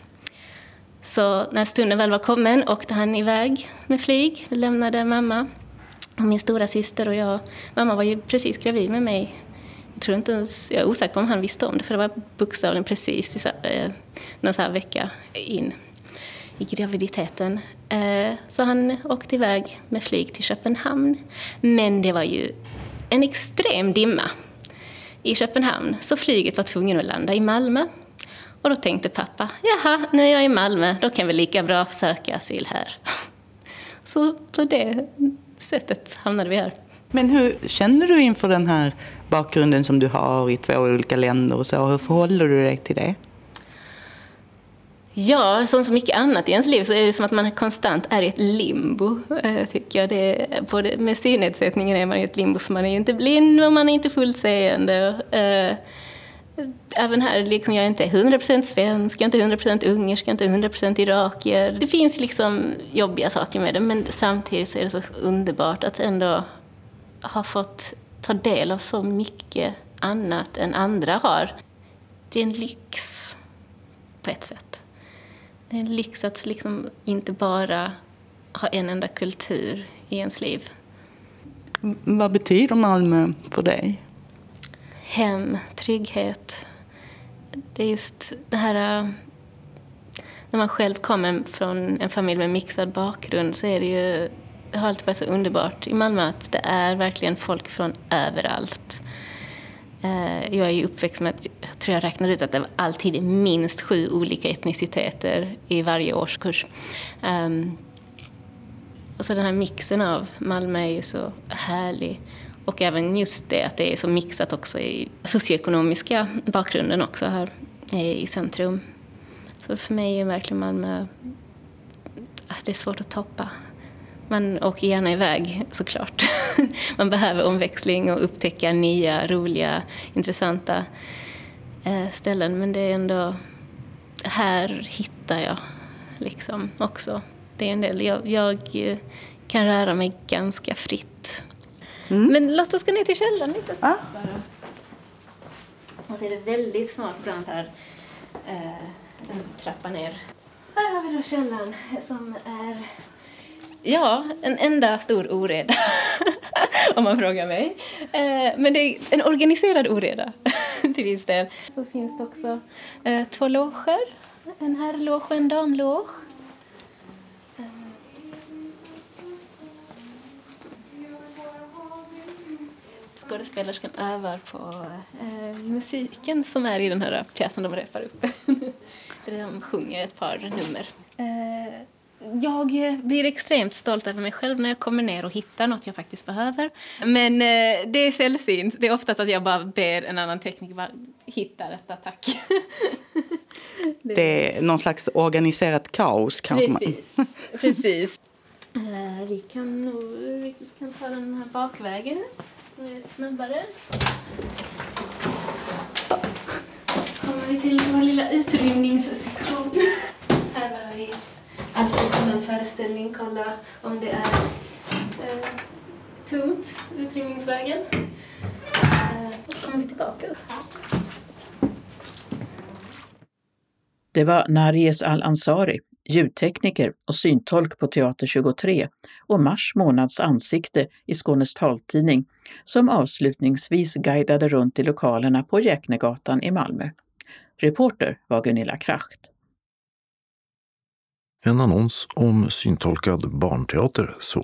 L: Så när stunden väl var kommen åkte han iväg med flyg. Lämnade mamma och min stora syster och jag. Mamma var ju precis gravid med mig. Jag är osäker på om han visste om det, för det var bokstavligen precis någon så här vecka in i graviditeten. Så han åkte iväg med flyg till Köpenhamn. Men det var ju en extrem dimma i Köpenhamn, så flyget var tvungen att landa i Malmö. Och då tänkte pappa, jaha, nu är jag i Malmö, då kan vi lika bra söka asyl här. Så på det sättet hamnade vi här.
M: Men hur känner du inför den här bakgrunden som du har i 2 olika länder och så? Hur förhåller du dig till det?
L: Ja, som så mycket annat i ens liv så är det som att man konstant är i ett limbo, tycker jag. Det är, både med synnedsättningen är man i ett limbo, för man är ju inte blind och man är inte fullt seende. Även här, liksom, jag är inte 100% svensk, jag är inte 100% ungersk, jag är inte 100% irakier. Det finns liksom jobbiga saker med det, men samtidigt så är det så underbart att ändå ha fått ta del av så mycket annat än andra har. Det är en lyx på ett sätt. Det är en lyx att liksom inte bara ha en enda kultur i ens liv.
M: Vad betyder Malmö för dig?
L: Hem, trygghet. Det är just det här, när man själv kommer från en familj med mixad bakgrund, så är det ju, det har alltid varit så underbart i Malmö att det är verkligen folk från överallt. Jag är ju uppväxt med, jag tror jag räknar ut att det alltid är minst 7 olika etniciteter i varje årskurs. Och så den här mixen av Malmö är ju så härlig. Och även just det att det är så mixat också i socioekonomiska bakgrunden också här i centrum. Så för mig är verkligen Malmö, det är svårt att toppa. Man åker gärna iväg såklart. Man behöver omväxling och upptäcka nya, roliga, intressanta ställen. Men det är ändå, här hittar jag liksom också. Det är en del, jag kan röra mig ganska fritt. Men låt oss gå ner till källaren lite snabbt bara. Och så är det väldigt smart brant här. Trappa ner. Här har vi då källaren som är, ja, en enda stor oreda. Om man frågar mig. Men det är en organiserad oreda till viss del. Så finns det också 2 loger. En herrloge och en damloge. Skådespelerskan övar på musiken som är i den här pjäsen de repar upp. De sjunger ett par nummer. Jag blir extremt stolt över mig själv när jag kommer ner och hittar något jag faktiskt behöver. Men det är sällsynt. Det är oftast att jag bara ber en annan tekniker bara hitta detta, tack.
M: Det är någon slags organiserat kaos kanske.
L: Precis. Vi kan ta den här bakvägen. Så är det snabbare. Så. Kommer vi till vår lilla utrymningssektion. Här var vi alltid på en föreställning kolla om det är tomt, utrymningsvägen. Så kommer vi tillbaka.
B: Det var Narjes Al-Ansari, ljudtekniker och syntolk på Teater 23 och mars månads ansikte i Skånes taltidning, som avslutningsvis guidade runt i lokalerna på Jäknegatan i Malmö. Reporter var Gunilla Kracht.
A: En annons om syntolkad barnteater så.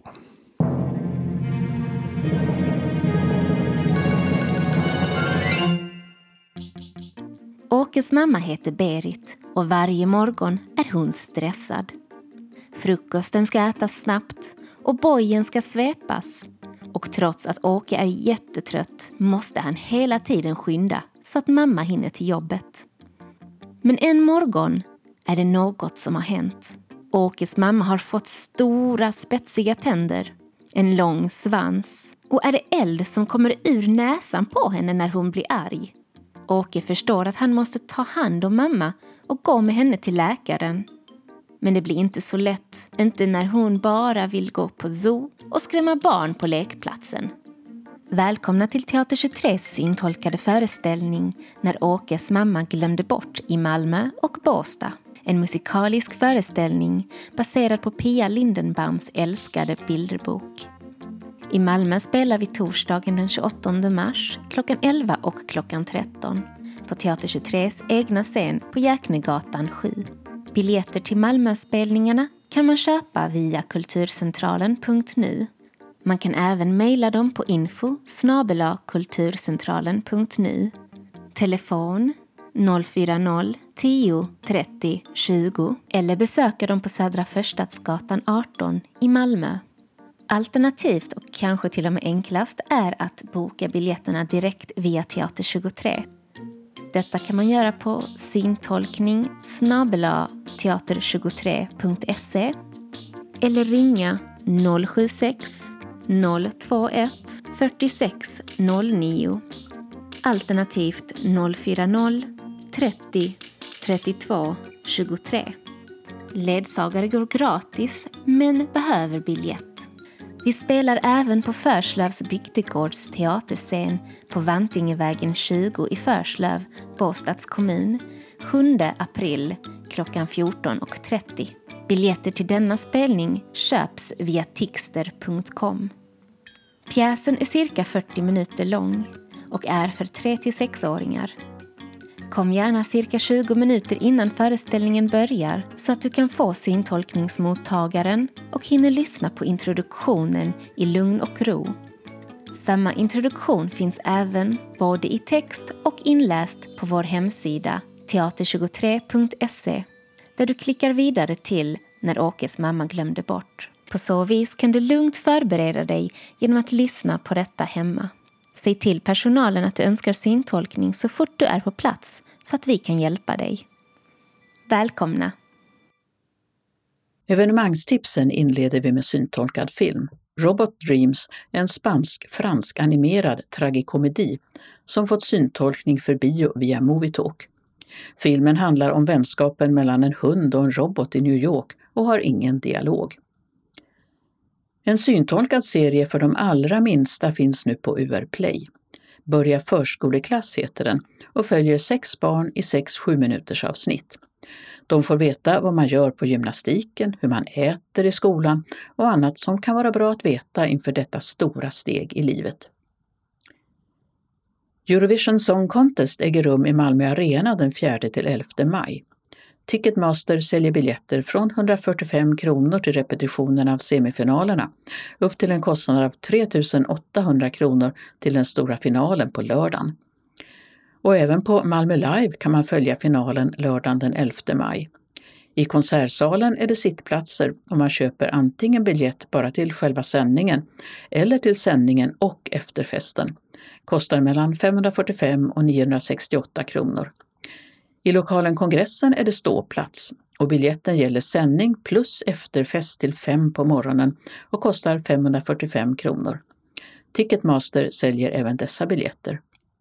N: Åkes mamma heter Berit och varje morgon är hon stressad. Frukosten ska ätas snabbt och bojen ska svepas. Och trots att Åke är jättetrött måste han hela tiden skynda så att mamma hinner till jobbet. Men en morgon är det något som har hänt. Åkes mamma har fått stora spetsiga tänder, en lång svans och är det eld som kommer ur näsan på henne när hon blir arg. Åke förstår att han måste ta hand om mamma och gå med henne till läkaren. Men det blir inte så lätt, inte när hon bara vill gå på zoo och skrämma barn på lekplatsen. Välkomna till Teater 23s syntolkade föreställning När Åkes mamma glömde bort i Malmö och Båstad. En musikalisk föreställning baserad på Pia Lindenbaums älskade bilderbok. I Malmö spelar vi torsdagen den 28 mars klockan 11 och klockan 13 på Teater 23s egna scen på Jäknegatan 7. Biljetter till Malmöspelningarna kan man köpa via kulturcentralen.nu. Man kan även mejla dem på info@kulturcentralen.nu. Telefon 040 10 30 20 eller besöka dem på Södra Förstadsgatan 18 i Malmö. Alternativt och kanske till och med enklast är att boka biljetterna direkt via Teater 23. Detta kan man göra på syntolkning@teater23.se eller ringa 076 021 46 09 alternativt 040 30 32 23. Ledsagare går gratis men behöver biljett. Vi spelar även på Förslövs bygdegårds teaterscen på Vantingevägen 20 i Förslöv, Båstads kommun, 7 april klockan 14.30. Biljetter till denna spelning köps via tixter.com. Pjäsen är cirka 40 minuter lång och är för 3-6-åringar. Kom gärna cirka 20 minuter innan föreställningen börjar så att du kan få syntolkningsmottagaren och hinner lyssna på introduktionen i lugn och ro. Samma introduktion finns även både i text och inläst på vår hemsida teater23.se där du klickar vidare till När Åkes mamma glömde bort. På så vis kan du lugnt förbereda dig genom att lyssna på detta hemma. Säg till personalen att du önskar syntolkning så fort du är på plats så att vi kan hjälpa dig. Välkomna!
B: Evenemangstipsen inleder vi med syntolkad film. Robot Dreams är en spansk-fransk animerad tragikomedi som fått syntolkning för bio via Movietalk. Filmen handlar om vänskapen mellan en hund och en robot i New York och har ingen dialog. En syntolkad serie för de allra minsta finns nu på UR Play. Börja förskoleklass heter den och följer 6 barn i 6-7 minuters avsnitt. De får veta vad man gör på gymnastiken, hur man äter i skolan och annat som kan vara bra att veta inför detta stora steg i livet. Eurovision Song Contest äger rum i Malmö Arena den 4-11 maj. Ticketmaster säljer biljetter från 145 kronor till repetitionen av semifinalerna upp till en kostnad av 3 800 kronor till den stora finalen på lördagen. Och även på Malmö Live kan man följa finalen lördagen den 11 maj. I konsertsalen är det sittplatser och man köper antingen biljett bara till själva sändningen eller till sändningen och efterfesten. Kostar mellan 545 och 968 kronor. I lokalen Kongressen är det ståplats och biljetten gäller sändning plus efterfest till 5 på morgonen och kostar 545 kronor. Ticketmaster säljer även dessa biljetter.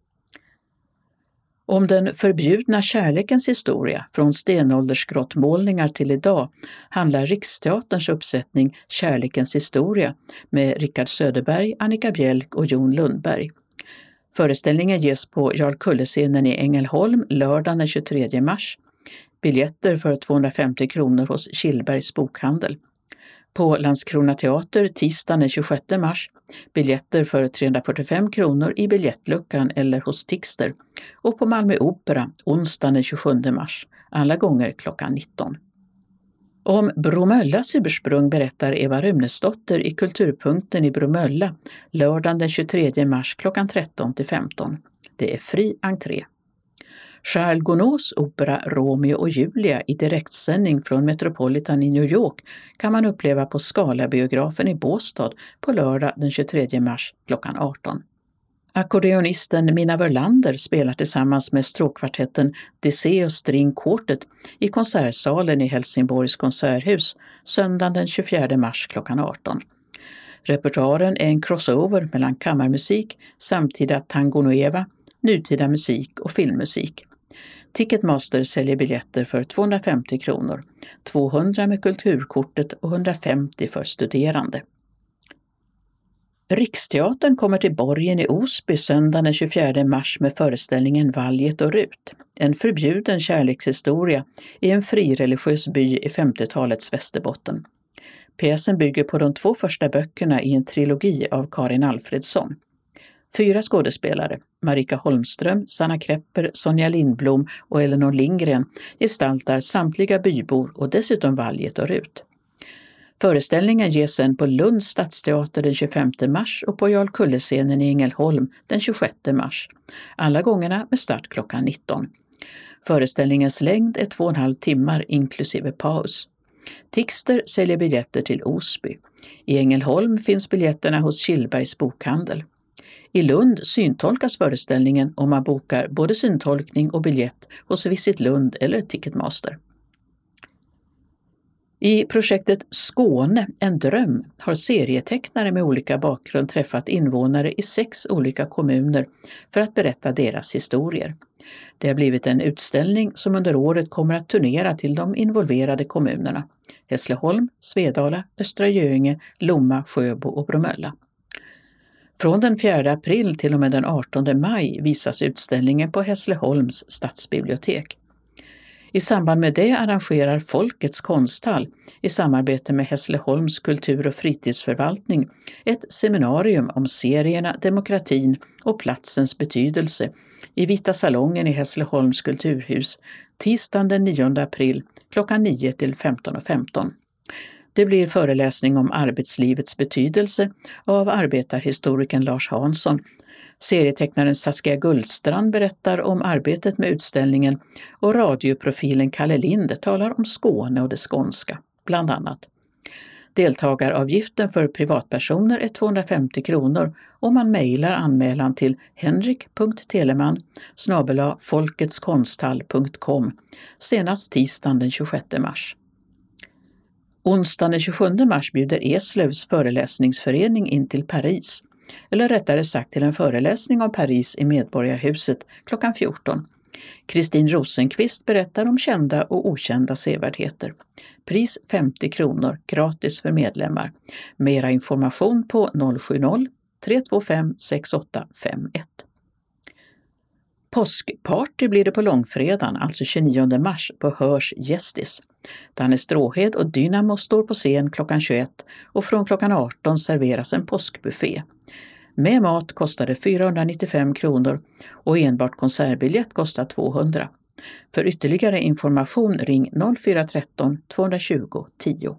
B: Om den förbjudna kärlekens historia från stenåldersgrottmålningar till idag handlar Riksteaterns uppsättning Kärlekens historia med Rickard Söderberg, Annika Bjälk och Jon Lundberg. Föreställningen ges på Jarl Kulle-scenen i Ängelholm lördagen den 23 mars. Biljetter för 250 kronor hos Killbergs bokhandel. På Landskrona teater tisdagen den 26 mars. Biljetter för 345 kronor i biljettluckan eller hos Tixter. Och på Malmö Opera onsdagen den 27 mars. Alla gånger klockan 19. Om Bromöllas ursprung berättar Eva Runesdotter i Kulturpunkten i Bromölla lördagen den 23 mars klockan 13-15. Det är fri entré. Charles Gounods opera Romeo och Julia i direktsändning från Metropolitan i New York kan man uppleva på Scala-biografen i Båstad på lördag den 23 mars klockan 18. Ackordeonisten Mina Wörlander spelar tillsammans med stråkkvartetten Desseo String Quartet i konsertsalen i Helsingborgs konserthus söndagen den 24 mars klockan 18. Repertoaren är en crossover mellan kammarmusik, samtida tango nueva, nutida musik och filmmusik. Ticketmaster säljer biljetter för 250 kronor, 200 med kulturkortet och 150 för studerande. Riksteatern kommer till Borgen i Osby söndagen den 24 mars med föreställningen Valget och Rut. En förbjuden kärlekshistoria i en frireligiös by i 50-talets Västerbotten. Pjäsen bygger på de 2 första böckerna i en trilogi av Karin Alfredsson. 4 skådespelare, Marika Holmström, Sanna Krepper, Sonja Lindblom och Eleanor Lindgren gestaltar samtliga bybor och dessutom Valget och Rut. Föreställningen ges sen på Lunds stadsteater den 25 mars och på Jarl Kulle-scenen i Ängelholm den 26 mars. Alla gångerna med start klockan 19. Föreställningens längd är 2,5 timmar inklusive paus. Tixter säljer biljetter till Osby. I Ängelholm finns biljetterna hos Killbergs bokhandel. I Lund syntolkas föreställningen om man bokar både syntolkning och biljett hos Visit Lund eller Ticketmaster. I projektet Skåne, en dröm har serietecknare med olika bakgrund träffat invånare i 6 olika kommuner för att berätta deras historier. Det har blivit en utställning som under året kommer att turnera till de involverade kommunerna: Hässleholm, Svedala, Östra Göinge, Lomma, Sjöbo och Bromölla. Från den 4 april till och med den 18 maj visas utställningen på Hässleholms stadsbibliotek. I samband med det arrangerar Folkets konsthall i samarbete med Hässleholms kultur- och fritidsförvaltning ett seminarium om serierna, demokratin och platsens betydelse i Vita salongen i Hässleholms kulturhus tisdagen den 9 april klockan 9 till 15:15. Det blir föreläsning om arbetslivets betydelse av arbetarhistorikern Lars Hansson. Serietecknaren Saskia Gullstrand berättar om arbetet med utställningen och radioprofilen Kalle Lind talar om Skåne och det skånska, bland annat. Deltagaravgiften för privatpersoner är 250 kronor om man mejlar anmälan till henrik.telemann@folketskonsthall.com senast tisdagen den 26 mars. Onsdagen den 27 mars bjuder Eslövs föreläsningsförening in till Paris, eller rättare sagt till en föreläsning om Paris i Medborgarhuset klockan 14. Kristin Rosenqvist berättar om kända och okända sevärdheter. Pris 50 kronor, gratis för medlemmar. Mera information på 070-325 6851. Påskparty blir det på långfredagen, alltså 29 mars, på Hörs Gästis. Danne Stråhed och Dynamo står på scen klockan 21 och från klockan 18 serveras en påskbuffé. Med mat kostar det 495 kronor och enbart konsertbiljett kostar 200. För ytterligare information ring 0413 220 10.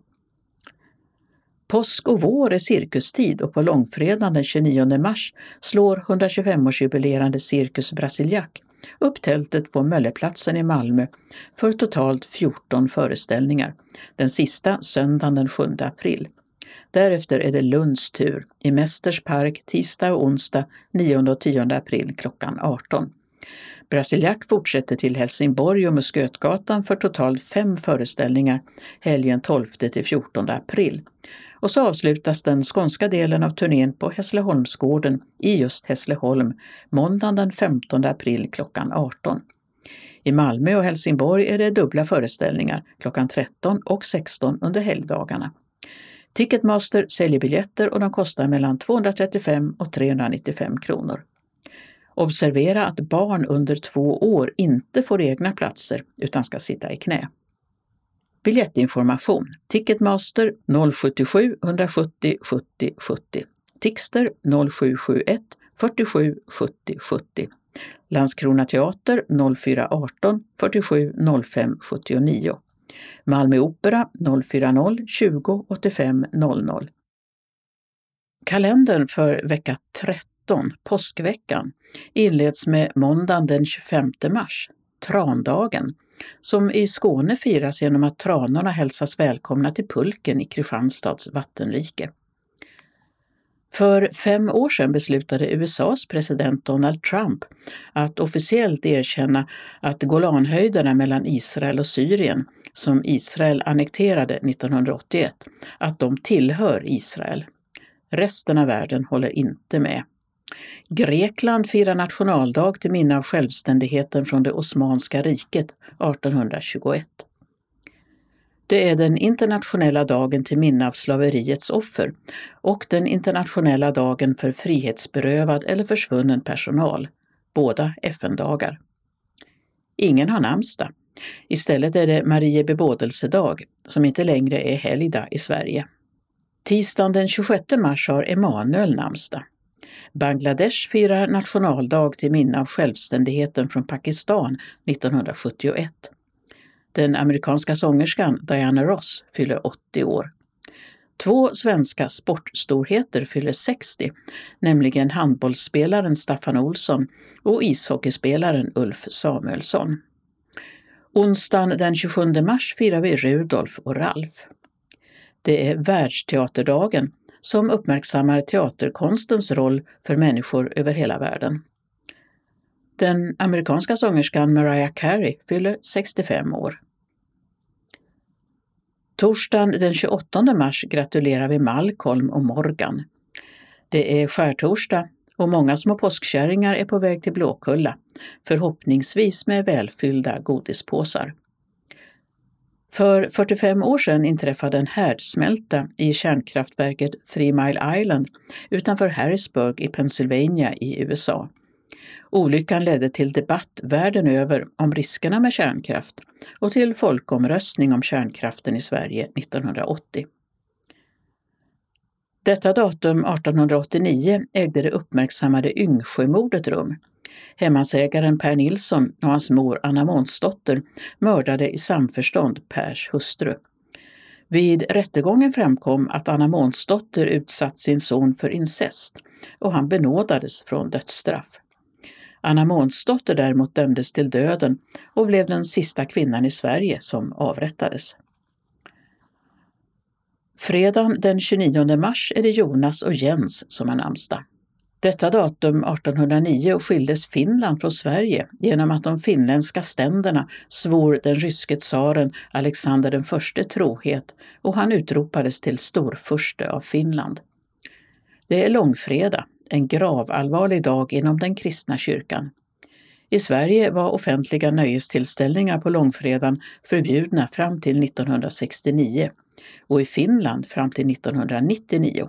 B: Påsk och vår är cirkustid och på långfredagen den 29 mars slår 125-årsjubilerande Cirkus Brasiliac upp tältet på Mölleplatsen i Malmö för totalt 14 föreställningar, den sista söndagen den 7 april. Därefter är det Lunds tur i Mästers park tisdag och onsdag 9 och 10 april klockan 18. Brasiliac fortsätter till Helsingborg och Muskötgatan för totalt 5 föreställningar helgen 12 till 14 april. Och så avslutas den skånska delen av turnén på Hässleholmsgården i just Hässleholm måndagen den 15 april klockan 18. I Malmö och Helsingborg är det dubbla föreställningar klockan 13 och 16 under helgdagarna. Ticketmaster säljer biljetter och de kostar mellan 235 och 395 kronor. Observera att barn under 2 år inte får egna platser utan ska sitta i knä. Biljettinformation. Ticketmaster 077 170 70 70. Tixter 0771 47 70 70. Landskrona teater 0418 47 05 79. Malmö Opera 040 20 85 00. Kalendern för vecka 13, påskveckan, inleds med måndagen den 25 mars, Trandagen, som i Skåne firas genom att tranorna hälsas välkomna till pulken i Kristianstads vattenrike. För 5 år sedan beslutade USAs president Donald Trump att officiellt erkänna att Golanhöjderna mellan Israel och Syrien, som Israel annekterade 1981, att de tillhör Israel. Resten av världen håller inte med. Grekland firar nationaldag till minne av självständigheten från det Osmanska riket 1821. Det är den internationella dagen till minne av slaveriets offer och den internationella dagen för frihetsberövad eller försvunnen personal, båda FN-dagar. Ingen har namnsdag. Istället är det Marie bebådelsedag, som inte längre är helgdag i Sverige. Tisdagen den 26 mars har Emanuel namnsdag. Bangladesh firar nationaldag till minne av självständigheten från Pakistan 1971. Den amerikanska sångerskan Diana Ross fyller 80 år. 2 svenska sportstorheter fyller 60, nämligen handbollsspelaren Staffan Olsson och ishockeyspelaren Ulf Samuelsson. Onsdagen den 27 mars firar vi Rudolf och Ralf. Det är världsteaterdagen som uppmärksammar teaterkonstens roll för människor över hela världen. Den amerikanska sångerskan Mariah Carey fyller 65 år. Torsdagen den 28 mars gratulerar vi Malcolm och Morgan. Det är skärtorsdag och många små påskkärringar är på väg till Blåkulla, förhoppningsvis med välfyllda godispåsar. För 45 år sedan inträffade en härdsmälta i kärnkraftverket 3 Mile Island utanför Harrisburg i Pennsylvania i USA. Olyckan ledde till debatt världen över om riskerna med kärnkraft och till folkomröstning om kärnkraften i Sverige 1980. Detta datum 1889 ägde det uppmärksammade Yngsjömordet rum. Hemmansägaren Per Nilsson och hans mor Anna Månsdotter mördade i samförstånd Pers hustru. Vid rättegången framkom att Anna Månsdotter utsatt sin son för incest och han benådades från dödsstraff. Anna Månsdotter däremot dömdes till döden och blev den sista kvinnan i Sverige som avrättades. Fredagen den 29 mars är det Jonas och Jens som har namnsdag. Detta datum 1809 skildes Finland från Sverige genom att de finländska ständerna svor den ryske tsaren Alexander den förste trohet och han utropades till storfurste av Finland. Det är långfredag, en gravallvarlig dag inom den kristna kyrkan. I Sverige var offentliga nöjestillställningar på långfredagen förbjudna fram till 1969 och i Finland fram till 1999.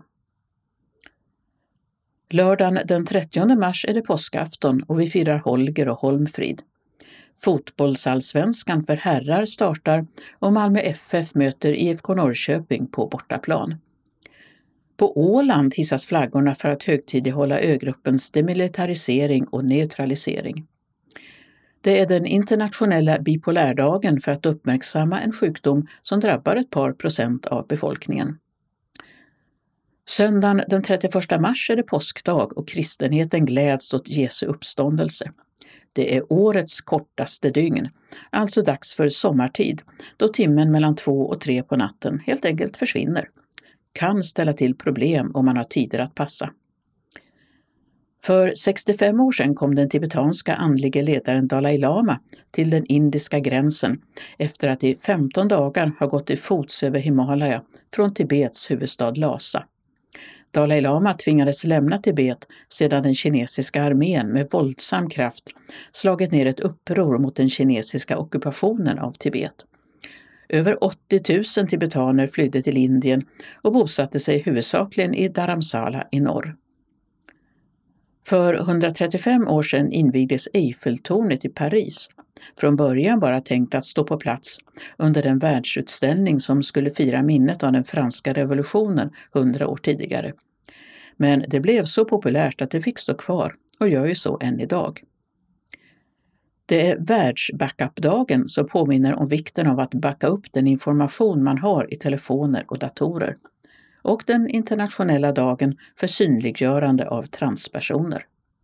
B: Lördagen den 30 mars är det påskafton och vi firar Holger och Holmfrid. Fotbollsallsvenskan för herrar startar och Malmö FF möter IFK Norrköping på bortaplan. På Åland hissas flaggorna för att högtidlighålla ögruppens demilitarisering och neutralisering. Det är den internationella bipolärdagen för att uppmärksamma en sjukdom som drabbar ett par procent av befolkningen. Söndagen den 31 mars är det påskdag och kristenheten gläds åt Jesu uppståndelse. Det är årets kortaste dygn, alltså dags för sommartid, då timmen mellan 2 och 3 på natten helt enkelt försvinner. Kan ställa till problem om man har tider att passa. För 65 år sedan kom den tibetanska andlige ledaren Dalai Lama till den indiska gränsen efter att i 15 dagar ha gått till fots över Himalaya från Tibets huvudstad Lhasa. Dalai Lama tvingades lämna Tibet sedan den kinesiska armén med våldsam kraft slagit ner ett uppror mot den kinesiska ockupationen av Tibet. Över 80 000 tibetaner flydde till Indien och bosatte sig huvudsakligen i Dharamsala i norr. För 135 år sedan invigdes Eiffeltornet i Paris, från början bara tänkt att stå på plats under den världsutställning som skulle fira minnet av den franska revolutionen 100 år tidigare. Men det blev så populärt att det fick stå kvar och gör ju så än idag. Det är världsbackupdagen som påminner om vikten av att backa upp den information man har i telefoner och datorer. Och den internationella dagen för synliggörande av transpersoner.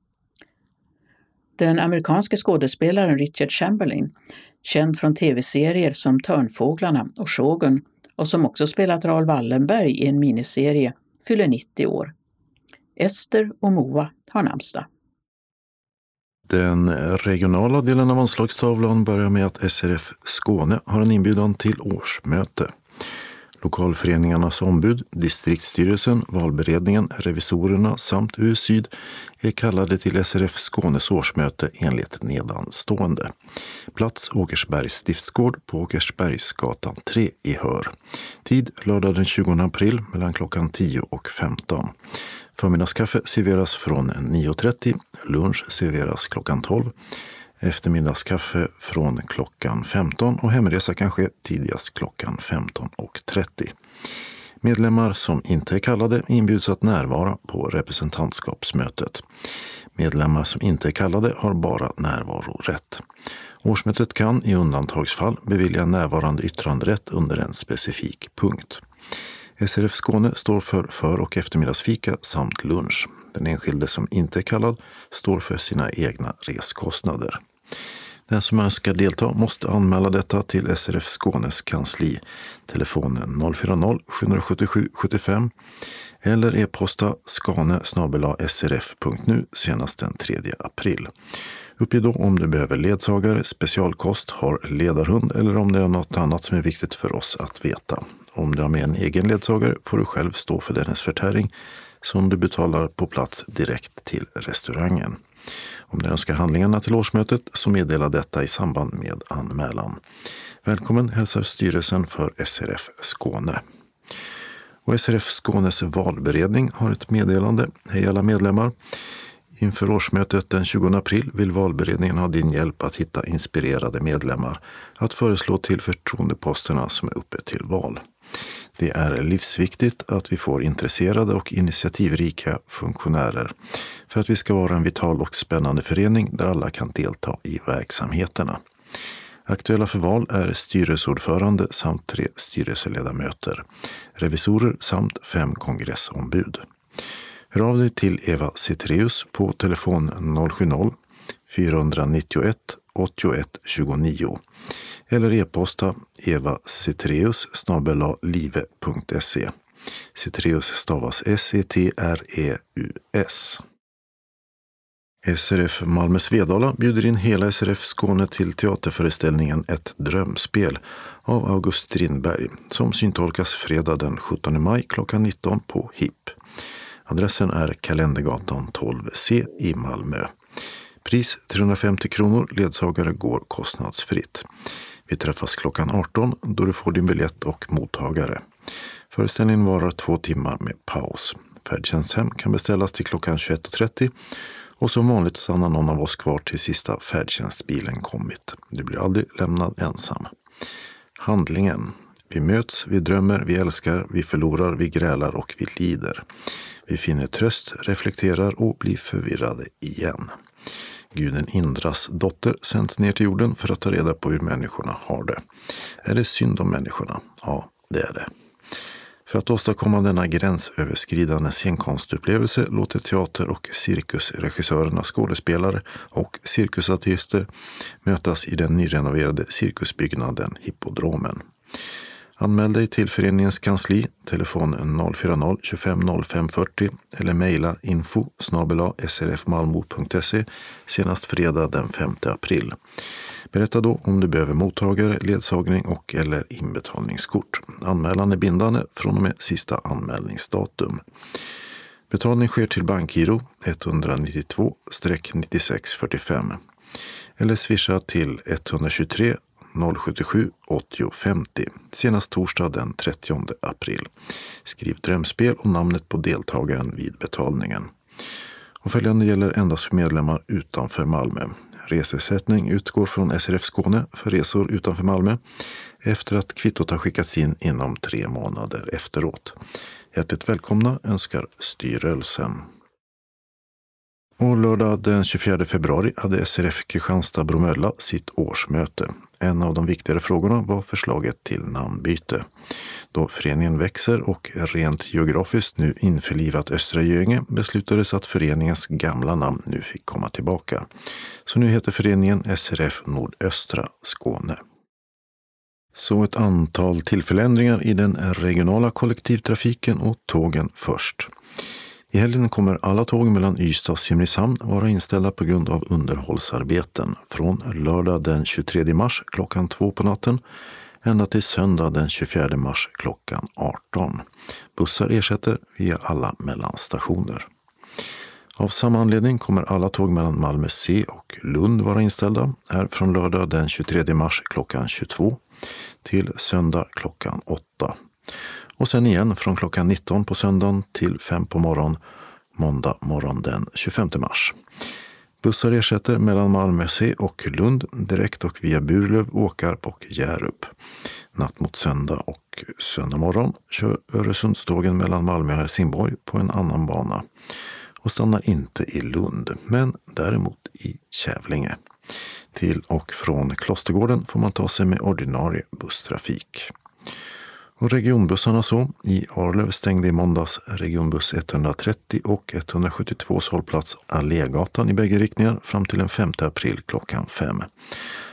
B: Den amerikanske skådespelaren Richard Chamberlain, känd från tv-serier som Törnfåglarna och Shogun och som också spelat Raoul Wallenberg i en miniserie, fyller 90 år. Ester och Moa har namnsdag.
A: Den regionala delen av anslagstavlan börjar med att SRF Skåne har en inbjudan till årsmöte. Lokalföreningarnas ombud, distriktsstyrelsen, valberedningen, revisorerna samt USyd är kallade till SRF Skånes årsmöte enligt nedanstående. Plats Åkersbergs stiftsgård på Åkersbergsgatan 3 i Hör. Tid lördag den 20 april mellan klockan 10 och 15. Förmiddagskaffe serveras från 9.30, lunch serveras klockan 12. Eftermiddagskaffe från klockan 15 och hemresa kan ske tidigast klockan 15.30. Medlemmar som inte är kallade inbjuds att närvara på representantskapsmötet. Medlemmar som inte är kallade har bara närvarorätt. Årsmötet kan i undantagsfall bevilja närvarande yttranderätt under en specifik punkt. SRF Skåne står för- och eftermiddagsfika samt lunch. Den enskilde som inte är kallad står för sina egna reskostnader. Den som önskar delta måste anmäla detta till SRF Skånes kansli. Telefonen 040-777 75 eller e-posta skane@srf.nu senast den 3 april. Uppge då om du behöver ledsagare, specialkost, har ledarhund eller om det är något annat som är viktigt för oss att veta. Om du har med en egen ledsagare får du själv stå för dennes förtäring som du betalar på plats direkt till restaurangen. Om du önskar handlingarna till årsmötet så meddela detta i samband med anmälan. Välkommen hälsar styrelsen för SRF Skåne. Och SRF Skånes valberedning har ett meddelande. Hej alla medlemmar! Inför årsmötet den 20 april vill valberedningen ha din hjälp att hitta inspirerade medlemmar att föreslå till förtroendeposterna som är uppe till val. Det är livsviktigt att vi får intresserade och initiativrika funktionärer för att vi ska vara en vital och spännande förening där alla kan delta i verksamheterna. Aktuella för val är styrelseordförande samt 3 styrelseledamöter, revisorer samt 5 kongressombud. Hör av dig till Eva Cetreus på telefon 070-491 81 29 eller e-posta evacetreus@live.se. Cetreus stavas S-E-T-R-E-U-S. SRF Malmö Svedala bjuder in hela SRF Skåne till teaterföreställningen Ett drömspel av August Strindberg som syntolkas fredag den 17 maj klockan 19 på HIP. Adressen är Kalendergatan 12C i Malmö. Pris 350 kronor, ledsagare går kostnadsfritt. Vi träffas klockan 18 då du får din biljett och mottagare. Föreställningen varar 2 timmar med paus. Färdtjänsthem kan beställas till klockan 21.30 och som vanligt stannar någon av oss kvar till sista färdtjänstbilen kommit. Du blir aldrig lämnad ensam. Handlingen. Vi möts, vi drömmer, vi älskar, vi förlorar, vi grälar och vi lider. Vi finner tröst, reflekterar och blir förvirrade igen. Guden Indras dotter sänds ner till jorden för att ta reda på hur människorna har det. Är det synd om människorna? Ja, det är det. För att åstadkomma denna gränsöverskridande scenkonstupplevelse låter teater- och cirkusregissörerna, skådespelare och cirkusartister mötas i den nyrenoverade cirkusbyggnaden Hippodromen. Anmäl dig till föreningens kansli, telefon 040-25 05 40 eller mejla info@srfmalmo.se senast fredag den 5 april. Berätta då om du behöver mottagare, ledsagning och eller inbetalningskort. Anmälan är bindande från och med sista anmälningsdatum. Betalning sker till bankgiro 192-9645 eller swisha till 123 077 80 50 senast torsdag den 30 april. Skriv drömspel och namnet på deltagaren vid betalningen. Och följande gäller endast för medlemmar utanför Malmö. Resesättning utgår från SRF Skåne för resor utanför Malmö efter att kvittot har skickats in inom 3 månader efteråt. Hjärtligt välkomna önskar styrelsen. Och lördag den 24 februari hade SRF Kristianstad-Bromölla sitt årsmöte. En av de viktigare frågorna var förslaget till namnbyte. Då föreningen växer och rent geografiskt nu införlivat Östra Göinge beslutades att föreningens gamla namn nu fick komma tillbaka. Så nu heter föreningen SRF Nordöstra Skåne. Så ett antal tillfälländringar i den regionala kollektivtrafiken och tågen först. I helgen kommer alla tåg mellan Ystad och Simrishamn vara inställda på grund av underhållsarbeten från lördag den 23 mars klockan 2 på natten ända till söndag den 24 mars klockan 18. Bussar ersätter via alla mellanstationer. Av samma anledning kommer alla tåg mellan Malmö C och Lund vara inställda här från lördag den 23 mars klockan 22 till söndag klockan 8. Och sen igen från klockan 19 på söndagen till 5 på morgon, måndag morgon den 25 mars. Bussar ersätter mellan Malmö C och Lund direkt och via Burlöv, Åkarp och Hjärup. Natt mot söndag och söndag morgon kör Öresundstågen mellan Malmö och Helsingborg på en annan bana och stannar inte i Lund, men däremot i Kävlinge. Till och från Klostergården får man ta sig med ordinarie busstrafik. Och regionbussarna så. I Arlöv stängde i måndags regionbuss 130 och 172 hållplats Allégatan i bägge riktningar fram till den 5 april klockan 5.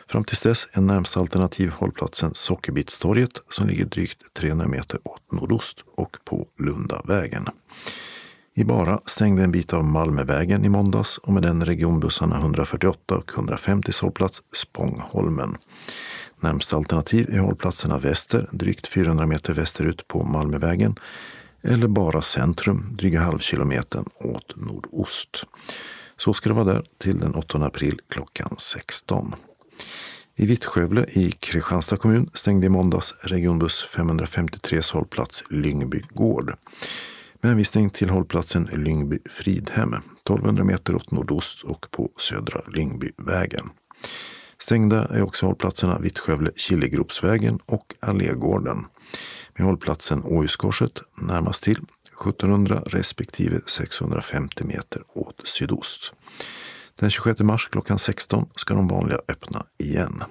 A: Fram tills dess är närmsta alternativ hållplatsen Sockerbitstorget som ligger drygt 300 meter åt nordost och på Lundavägen. I Bara stängde en bit av Malmövägen i måndags och med den regionbussarna 148 och 150 hållplats Spångholmen. Närmsta alternativ är hållplatserna Väster, drygt 400 meter västerut på Malmövägen, eller Bara centrum, dryga halvkilometern åt nordost. Så ska det vara där till den 8 april klockan 16. I Vittskövle i Kristianstad kommun stängde i måndags regionbuss 553 hållplats Lyngby gård. Med hänvisning till hållplatsen Lyngby Fridhem, 1200 meter åt nordost och på södra Lyngbyvägen. Stängda är också hållplatserna Vittskövle Killegropsvägen och Allégården. Med hållplatsen Åhuskorset närmast till 1700 respektive 650 meter åt sydost. Den 26 mars klockan 16 ska de vanliga öppna igen.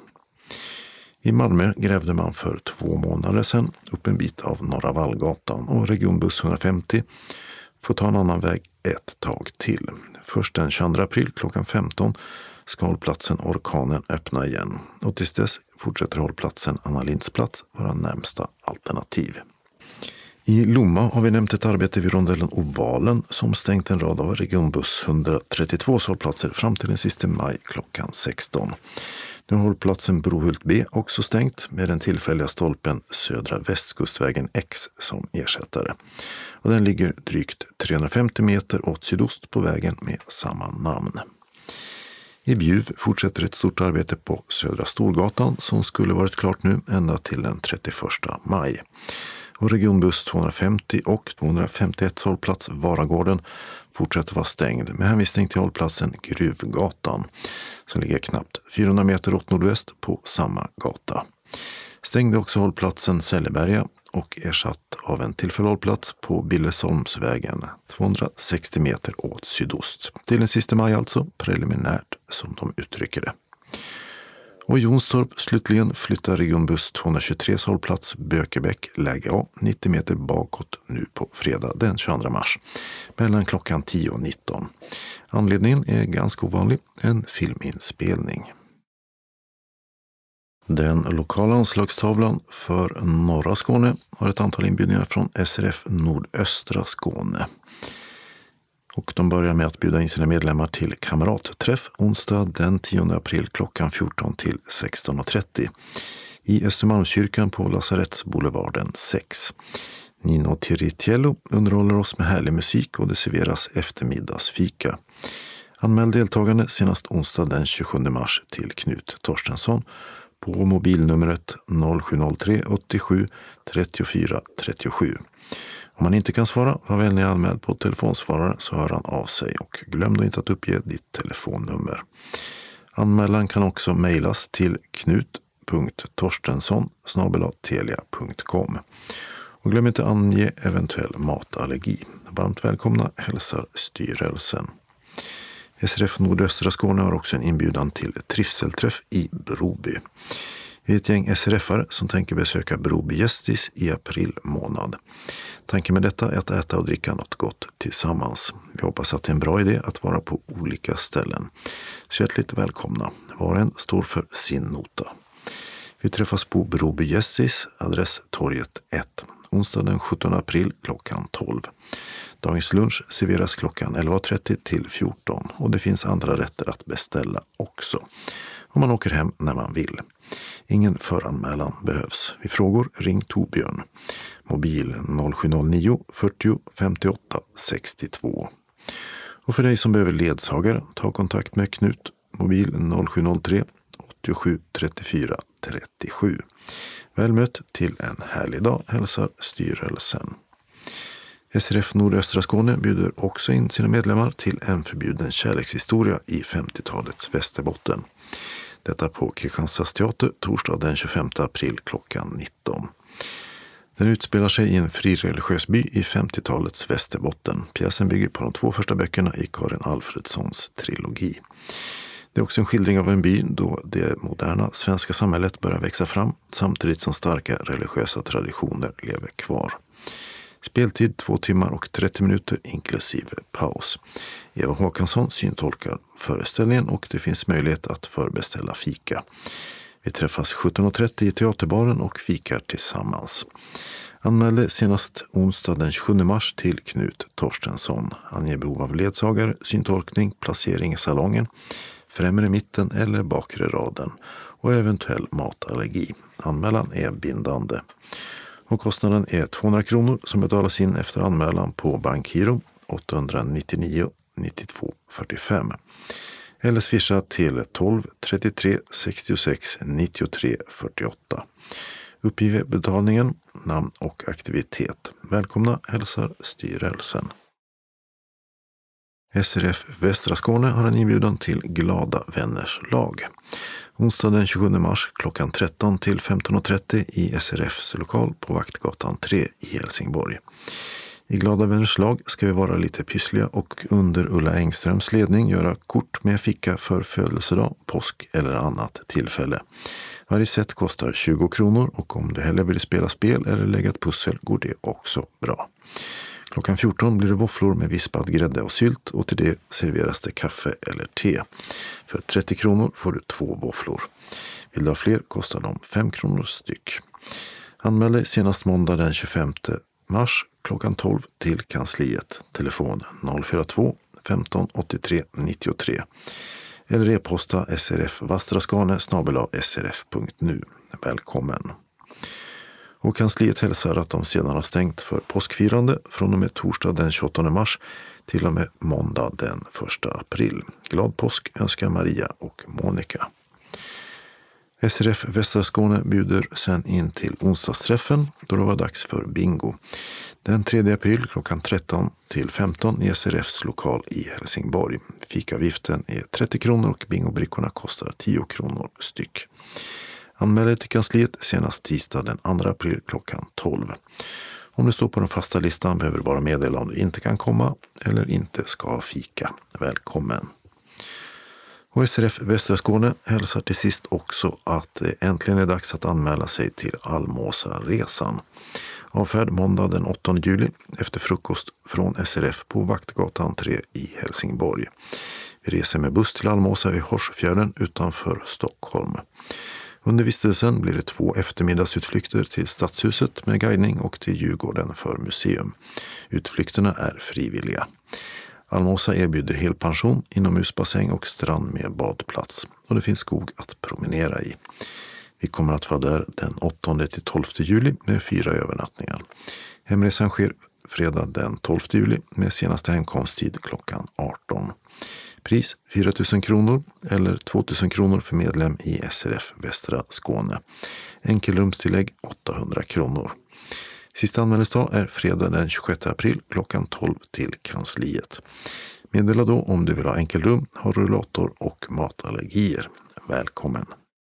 A: I Malmö grävde man för 2 månader sedan upp en bit av Norra Vallgatan och regionbuss 150 får ta en annan väg ett tag till. Först den 22 april klockan 15 ska hållplatsen Orkanen öppna igen och tills dess fortsätter hållplatsen Anna Lindsplats vara närmsta alternativ. I Lomma har vi nämnt ett arbete vid rondellen Ovalen som stängt en rad av regionbuss 132 hållplatser fram till den sista maj klockan 16. Nu har hållplatsen Brohult B också stängt med den tillfälliga stolpen Södra Västkustvägen X som ersättare. Och den ligger drygt 350 meter åt sydost på vägen med samma namn. I Bjuv fortsätter ett stort arbete på Södra Storgatan som skulle varit klart nu ända till den 31 maj. Och regionbuss 250 och 251 hållplats Varagården fortsätter vara stängd med hänvisning till hållplatsen Gruvgatan som ligger knappt 400 meter åt nordväst på samma gata. Stängde också hållplatsen Sälleberga och ersatt av en tillfällig hållplats på Billesholmsvägen 260 meter åt sydost. Till den sista maj alltså, preliminärt som de uttrycker det. Och Jonstorp slutligen flyttar regionbuss 223 hållplats Bökebäck läge A 90 meter bakåt nu på fredag den 22 mars mellan klockan 10 och 19. Anledningen är ganska ovanlig, en filminspelning. Den lokala anslagstavlan för norra Skåne har ett antal inbjudningar från SRF nordöstra Skåne. Och de börjar med att bjuda in sina medlemmar till kamratträff onsdag den 10 april klockan 14 till 16.30 i Östermalmskyrkan på Lasarettsboulevarden 6. Nino Tiritiello underhåller oss med härlig musik och det serveras eftermiddagsfika. Anmäl deltagande senast onsdag den 27 mars till Knut Torstensson på mobilnumret 0703 87 34 37. Om man inte kan svara, var vänlig anmäld på telefonsvarare så hör han av sig och glöm då inte att uppge ditt telefonnummer. Anmälan kan också mejlas till knut.torstensson@telia.com. Och glöm inte ange eventuell matallergi. Varmt välkomna hälsar styrelsen. SRF nordöstra Skåne har också en inbjudan till trivselträff i Broby. Vi är ett gäng SRF-are som tänker besöka Broby Gästis i april månad. Tanken med detta är att äta och dricka något gott tillsammans. Vi hoppas att det är en bra idé att vara på olika ställen. Så hjärtligt välkomna. Var och en står för sin nota. Vi träffas på Broby Gästis, adress Torget 1, onsdag den 17 april klockan 12. Dagens lunch serveras klockan 11.30 till 14 och det finns andra rätter att beställa också. Och man åker hem när man vill. Ingen föranmälan behövs. Vid frågor ring Torbjörn. Mobil 0709 40 58 62. Och för dig som behöver ledsagare, ta kontakt med Knut. Mobil 0703 87 34 37. Väl mött till en härlig dag hälsar styrelsen. SRF nordöstra Skåne bjuder också in sina medlemmar till en förbjuden kärlekshistoria i 50-talets Västerbotten. Detta på Kristianstads teater torsdag den 25 april klockan 19. Den utspelar sig i en frireligiös by i 50-talets Västerbotten. Pjäsen bygger på de 2 första böckerna i Karin Alfredssons trilogi. Det är också en skildring av en by då det moderna svenska samhället börjar växa fram samtidigt som starka religiösa traditioner lever kvar. Speltid 2 timmar och 30 minuter inklusive paus. Eva Håkansson syntolkar föreställningen och det finns möjlighet att förbeställa fika. Vi träffas 17.30 i teaterbaren och fikar tillsammans. Anmälde senast onsdag den 27 mars till Knut Torstensson. Anger behov av ledsagare, syntolkning, placering i salongen, främre mitten eller bakre raden och eventuell matallergi. Anmälan är bindande. Och kostnaden är 200 kronor som betalas in efter anmälan på Bankgiro 899 92 45. Eller swisha till 12 33 66 93 48. Uppgive betalningen, namn och aktivitet. Välkomna hälsar styrelsen. SRF Västra Skåne har en inbjudan till Glada vänners lag. Onsdag den 27 mars klockan 13 till 15.30 i SRFs lokal på Vaktgatan 3 i Helsingborg. I Glada vänners lag ska vi vara lite pyssliga och under Ulla Engströms ledning göra kort med fika för födelsedag, påsk eller annat tillfälle. Varje set kostar 20 kronor och om du hellre vill spela spel eller lägga ett pussel går det också bra. Klockan 14 blir det våfflor med vispad grädde och sylt och till det serveras det kaffe eller te. För 30 kronor får du 2 våfflor. Vill du ha fler kostar de 5 kronor styck. Anmäl dig senast måndag den 25 mars klockan 12 till kansliet. Telefon 042 15 83 93. Eller e-posta srfvastraskane@srf.nu. Välkommen. Och kansliet hälsar att de sedan har stängt för påskfirande från och med torsdag den 28 mars till och med måndag den 1 april. Glad påsk önskar Maria och Monica. SRF Västra Skåne bjuder sen in till onsdagsträffen då det var dags för bingo. Den 3 april klockan 13 till 15 i SRFs lokal i Helsingborg. Fikavgiften är 30 kronor och bingobrickorna kostar 10 kronor styck. Anmäl dig till kansliet senast tisdag den 2 april klockan 12. Om du står på den fasta listan behöver du bara meddela om du inte kan komma eller inte ska fika. Välkommen! Och SRF Västra Skåne hälsar till sist också att det äntligen är dags att anmäla sig till Almåsa-resan. Avfärd måndag den 8 juli efter frukost från SRF på Vaktgatan 3 i Helsingborg. Vi reser med buss till Almåsa i Horsfjärden utanför Stockholm. Under vistelsen blir det 2 eftermiddagsutflykter till Stadshuset med guidning och till Djurgården för museum. Utflykterna är frivilliga. Almåsa erbjuder helpension, inomhusbassäng och strand med badplats. Och det finns skog att promenera i. Vi kommer att vara där den 8-12 juli med 4 övernattningar. Hemresan sker fredag den 12 juli med senaste hemkomsttid klockan 18. Pris 4 000 kronor eller 2 000 kronor för medlem i SRF Västra Skåne. Enkelrumstillägg 800 kronor. Sista anmälningsdag är fredag den 26 april klockan 12 till kansliet. Meddela då om du vill ha enkelrum, har rullator och matallergier. Välkommen!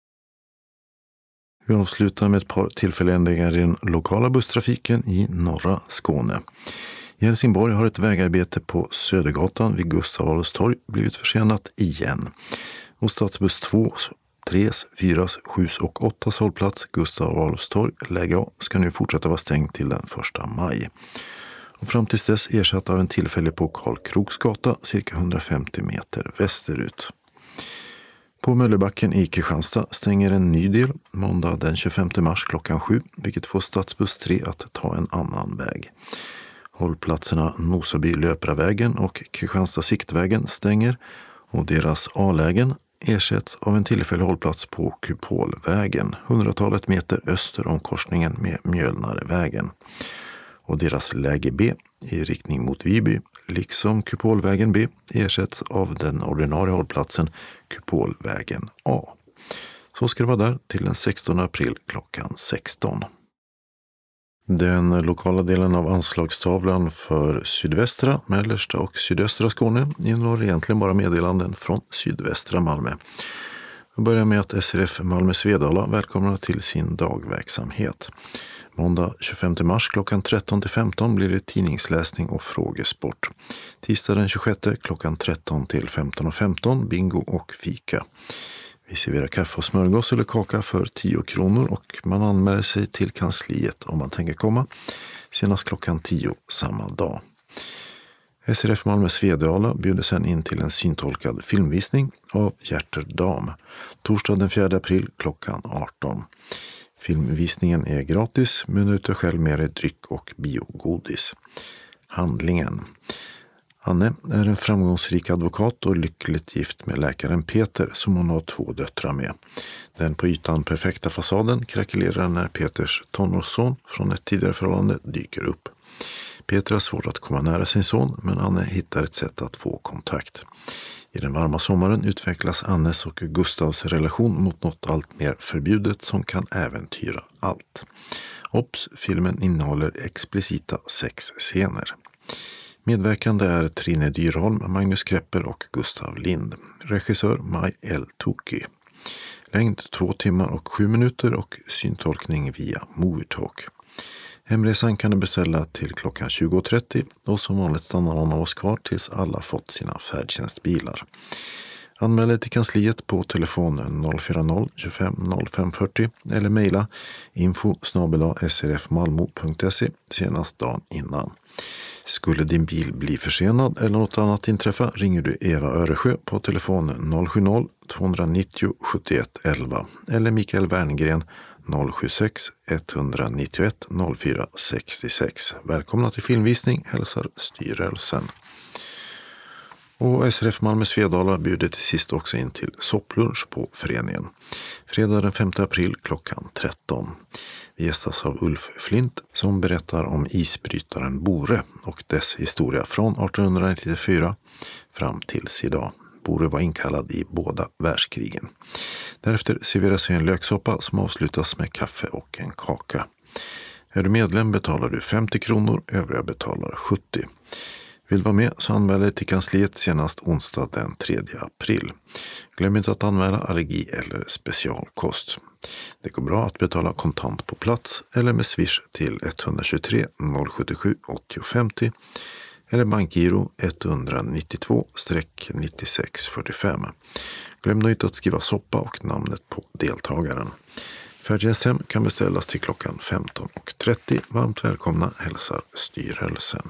A: Vi avslutar med ett par tillfälliga i den lokala busstrafiken i norra Skåne. I Helsingborg har ett vägarbete på Södergatan vid Gustav Adolfs torg blivit försenat igen. Och stadsbuss 2, 3, 4, 7 och 8 hållplats Gustav Adolfs torg, läge A, ska nu fortsätta vara stängd till den 1 maj. Och fram tills dess ersatt av en tillfällig på Karl Kroksgata cirka 150 meter västerut. På Möllebacken i Kristianstad stänger en ny del måndag den 25 mars klockan 7, vilket får stadsbuss 3 att ta en annan väg. Hållplatserna Nosaby Löpravägen och Kristianstad Siktvägen stänger och deras A-lägen ersätts av en tillfällig hållplats på Kupolvägen, 100-talet meter öster om korsningen med Mjölnarevägen. Och deras läge B i riktning mot Viby, liksom Kupolvägen B, ersätts av den ordinarie hållplatsen Kupolvägen A. Så ska det vara där till den 16 april klockan 16. Den lokala delen av anslagstavlan för sydvästra, mellersta och sydöstra Skåne innehåller egentligen bara meddelanden från sydvästra Malmö. Vi börjar med att SRF Malmö Svedala välkomnar till sin dagverksamhet. Måndag 25 mars klockan 13-15 blir det tidningsläsning och frågesport. Tisdag den 26 klockan 13 till 15:15 bingo och fika. Vi serverar kaffe och smörgås eller kaka för 10 kronor och man anmäler sig till kansliet om man tänker komma. senast klockan 10 samma dag. SRF Malmö Svedala bjuder sedan in till en syntolkad filmvisning av Hjärter Dam, torsdag den 4 april klockan 18. Filmvisningen är gratis, men du tar själv med dig dryck och biogodis. Handlingen. Anne är en framgångsrik advokat och lyckligt gift med läkaren Peter som hon har 2 döttrar med. Den på ytan perfekta fasaden krackelerar när Peters tonårsson från ett tidigare förhållande dyker upp. Peter har svårt att komma nära sin son, men Anne hittar ett sätt att få kontakt. I den varma sommaren utvecklas Annes och Gustavs relation mot något allt mer förbjudet som kan äventyra allt. Ops, filmen innehåller explicita sexscener. Medverkande är Trine Dyrholm, Magnus Krepper och Gustav Lind. Regissör Maj L. Toki. Längd 2 timmar och 7 minuter och syntolkning via Movietalk. Hemresan kan du beställa till klockan 20.30 och som vanligt stannar någon av oss kvar tills alla fått sina färdtjänstbilar. Anmäl dig till kansliet på telefon 040 25 05 40 eller mejla info@srfmalmo.se senast dagen innan. Skulle din bil bli försenad eller något annat inträffa ringer du Eva Öresjö på telefon 070 290 71 11 eller Mikael Werngren 076 191 04 66. Välkomna till filmvisning, hälsar styrelsen. Och SRF Malmö Svedala bjuder till sist också in till sopplunch på föreningen. Fredag den 5 april klockan 13. Vi gästas av Ulf Flint som berättar om isbrytaren Bore och dess historia från 1894 fram tills idag. Bore var inkallad i båda världskrigen. Därefter serveras en löksoppa som avslutas med kaffe och en kaka. Är du medlem betalar du 50 kronor, övriga betalar 70. Vill vara med så anmäl dig till kansliet senast onsdag den 3 april. Glöm inte att anmäla allergi eller specialkost. Det går bra att betala kontant på plats eller med Swish till 123 077 80 50 eller bankgiro 192-9645. Glöm nu inte att skriva soppa och namnet på deltagaren. Färdtjänsthem kan beställas till klockan 15.30. Varmt välkomna hälsar styrelsen.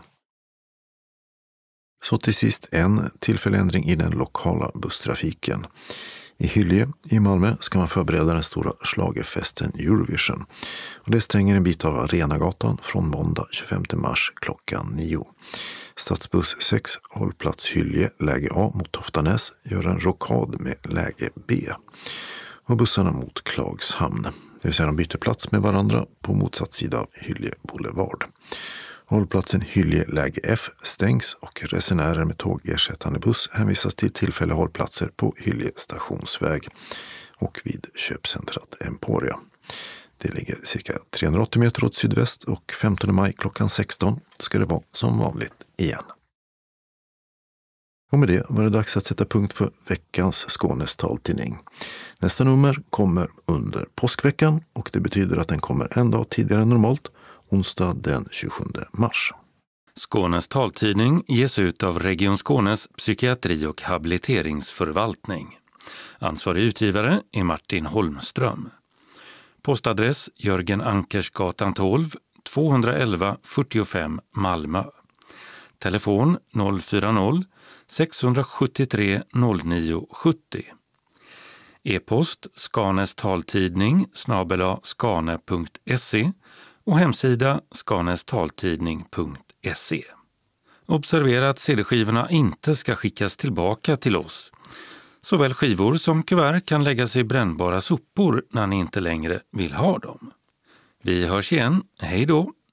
A: Så till sist en tillfälländring i den lokala busstrafiken. I Hyllie i Malmö ska man förbereda den stora schlagerfesten Eurovision. Och det stänger en bit av Arenagatan från måndag 25 mars klockan 9. Stadsbuss 6, hållplats Hyllie, läge A mot Toftanäs, gör en rokad med läge B. Och bussarna mot Klagshamn, det vill säga de byter plats med varandra på motsatt sida av Hyllie Boulevard. Hållplatsen Hyllie läge F stängs och resenärer med tågersättande buss hänvisas till tillfälliga hållplatser på Hyllie stationsväg och vid köpcentrat Emporia. Det ligger cirka 380 meter åt sydväst och 15 maj klockan 16 ska det vara som vanligt igen. Och med det var det dags att sätta punkt för veckans Skånes taltidning. Nästa nummer kommer under påskveckan och det betyder att den kommer en dag tidigare än normalt, onsdag den 27 mars.
O: Skånes taltidning ges ut av Region Skånes psykiatri- och habiliteringsförvaltning. Ansvarig utgivare är Martin Holmström. Postadress Jörgen Ankersgatan 12, 211 45 Malmö. Telefon 040 673 09 70. E-post skanestaltidning @skane.se och hemsida skanestaltidning.se. Observera att CD-skivorna inte ska skickas tillbaka till oss. Såväl skivor som kuvert kan läggas i brännbara sopor när ni inte längre vill ha dem. Vi hörs igen, hej då!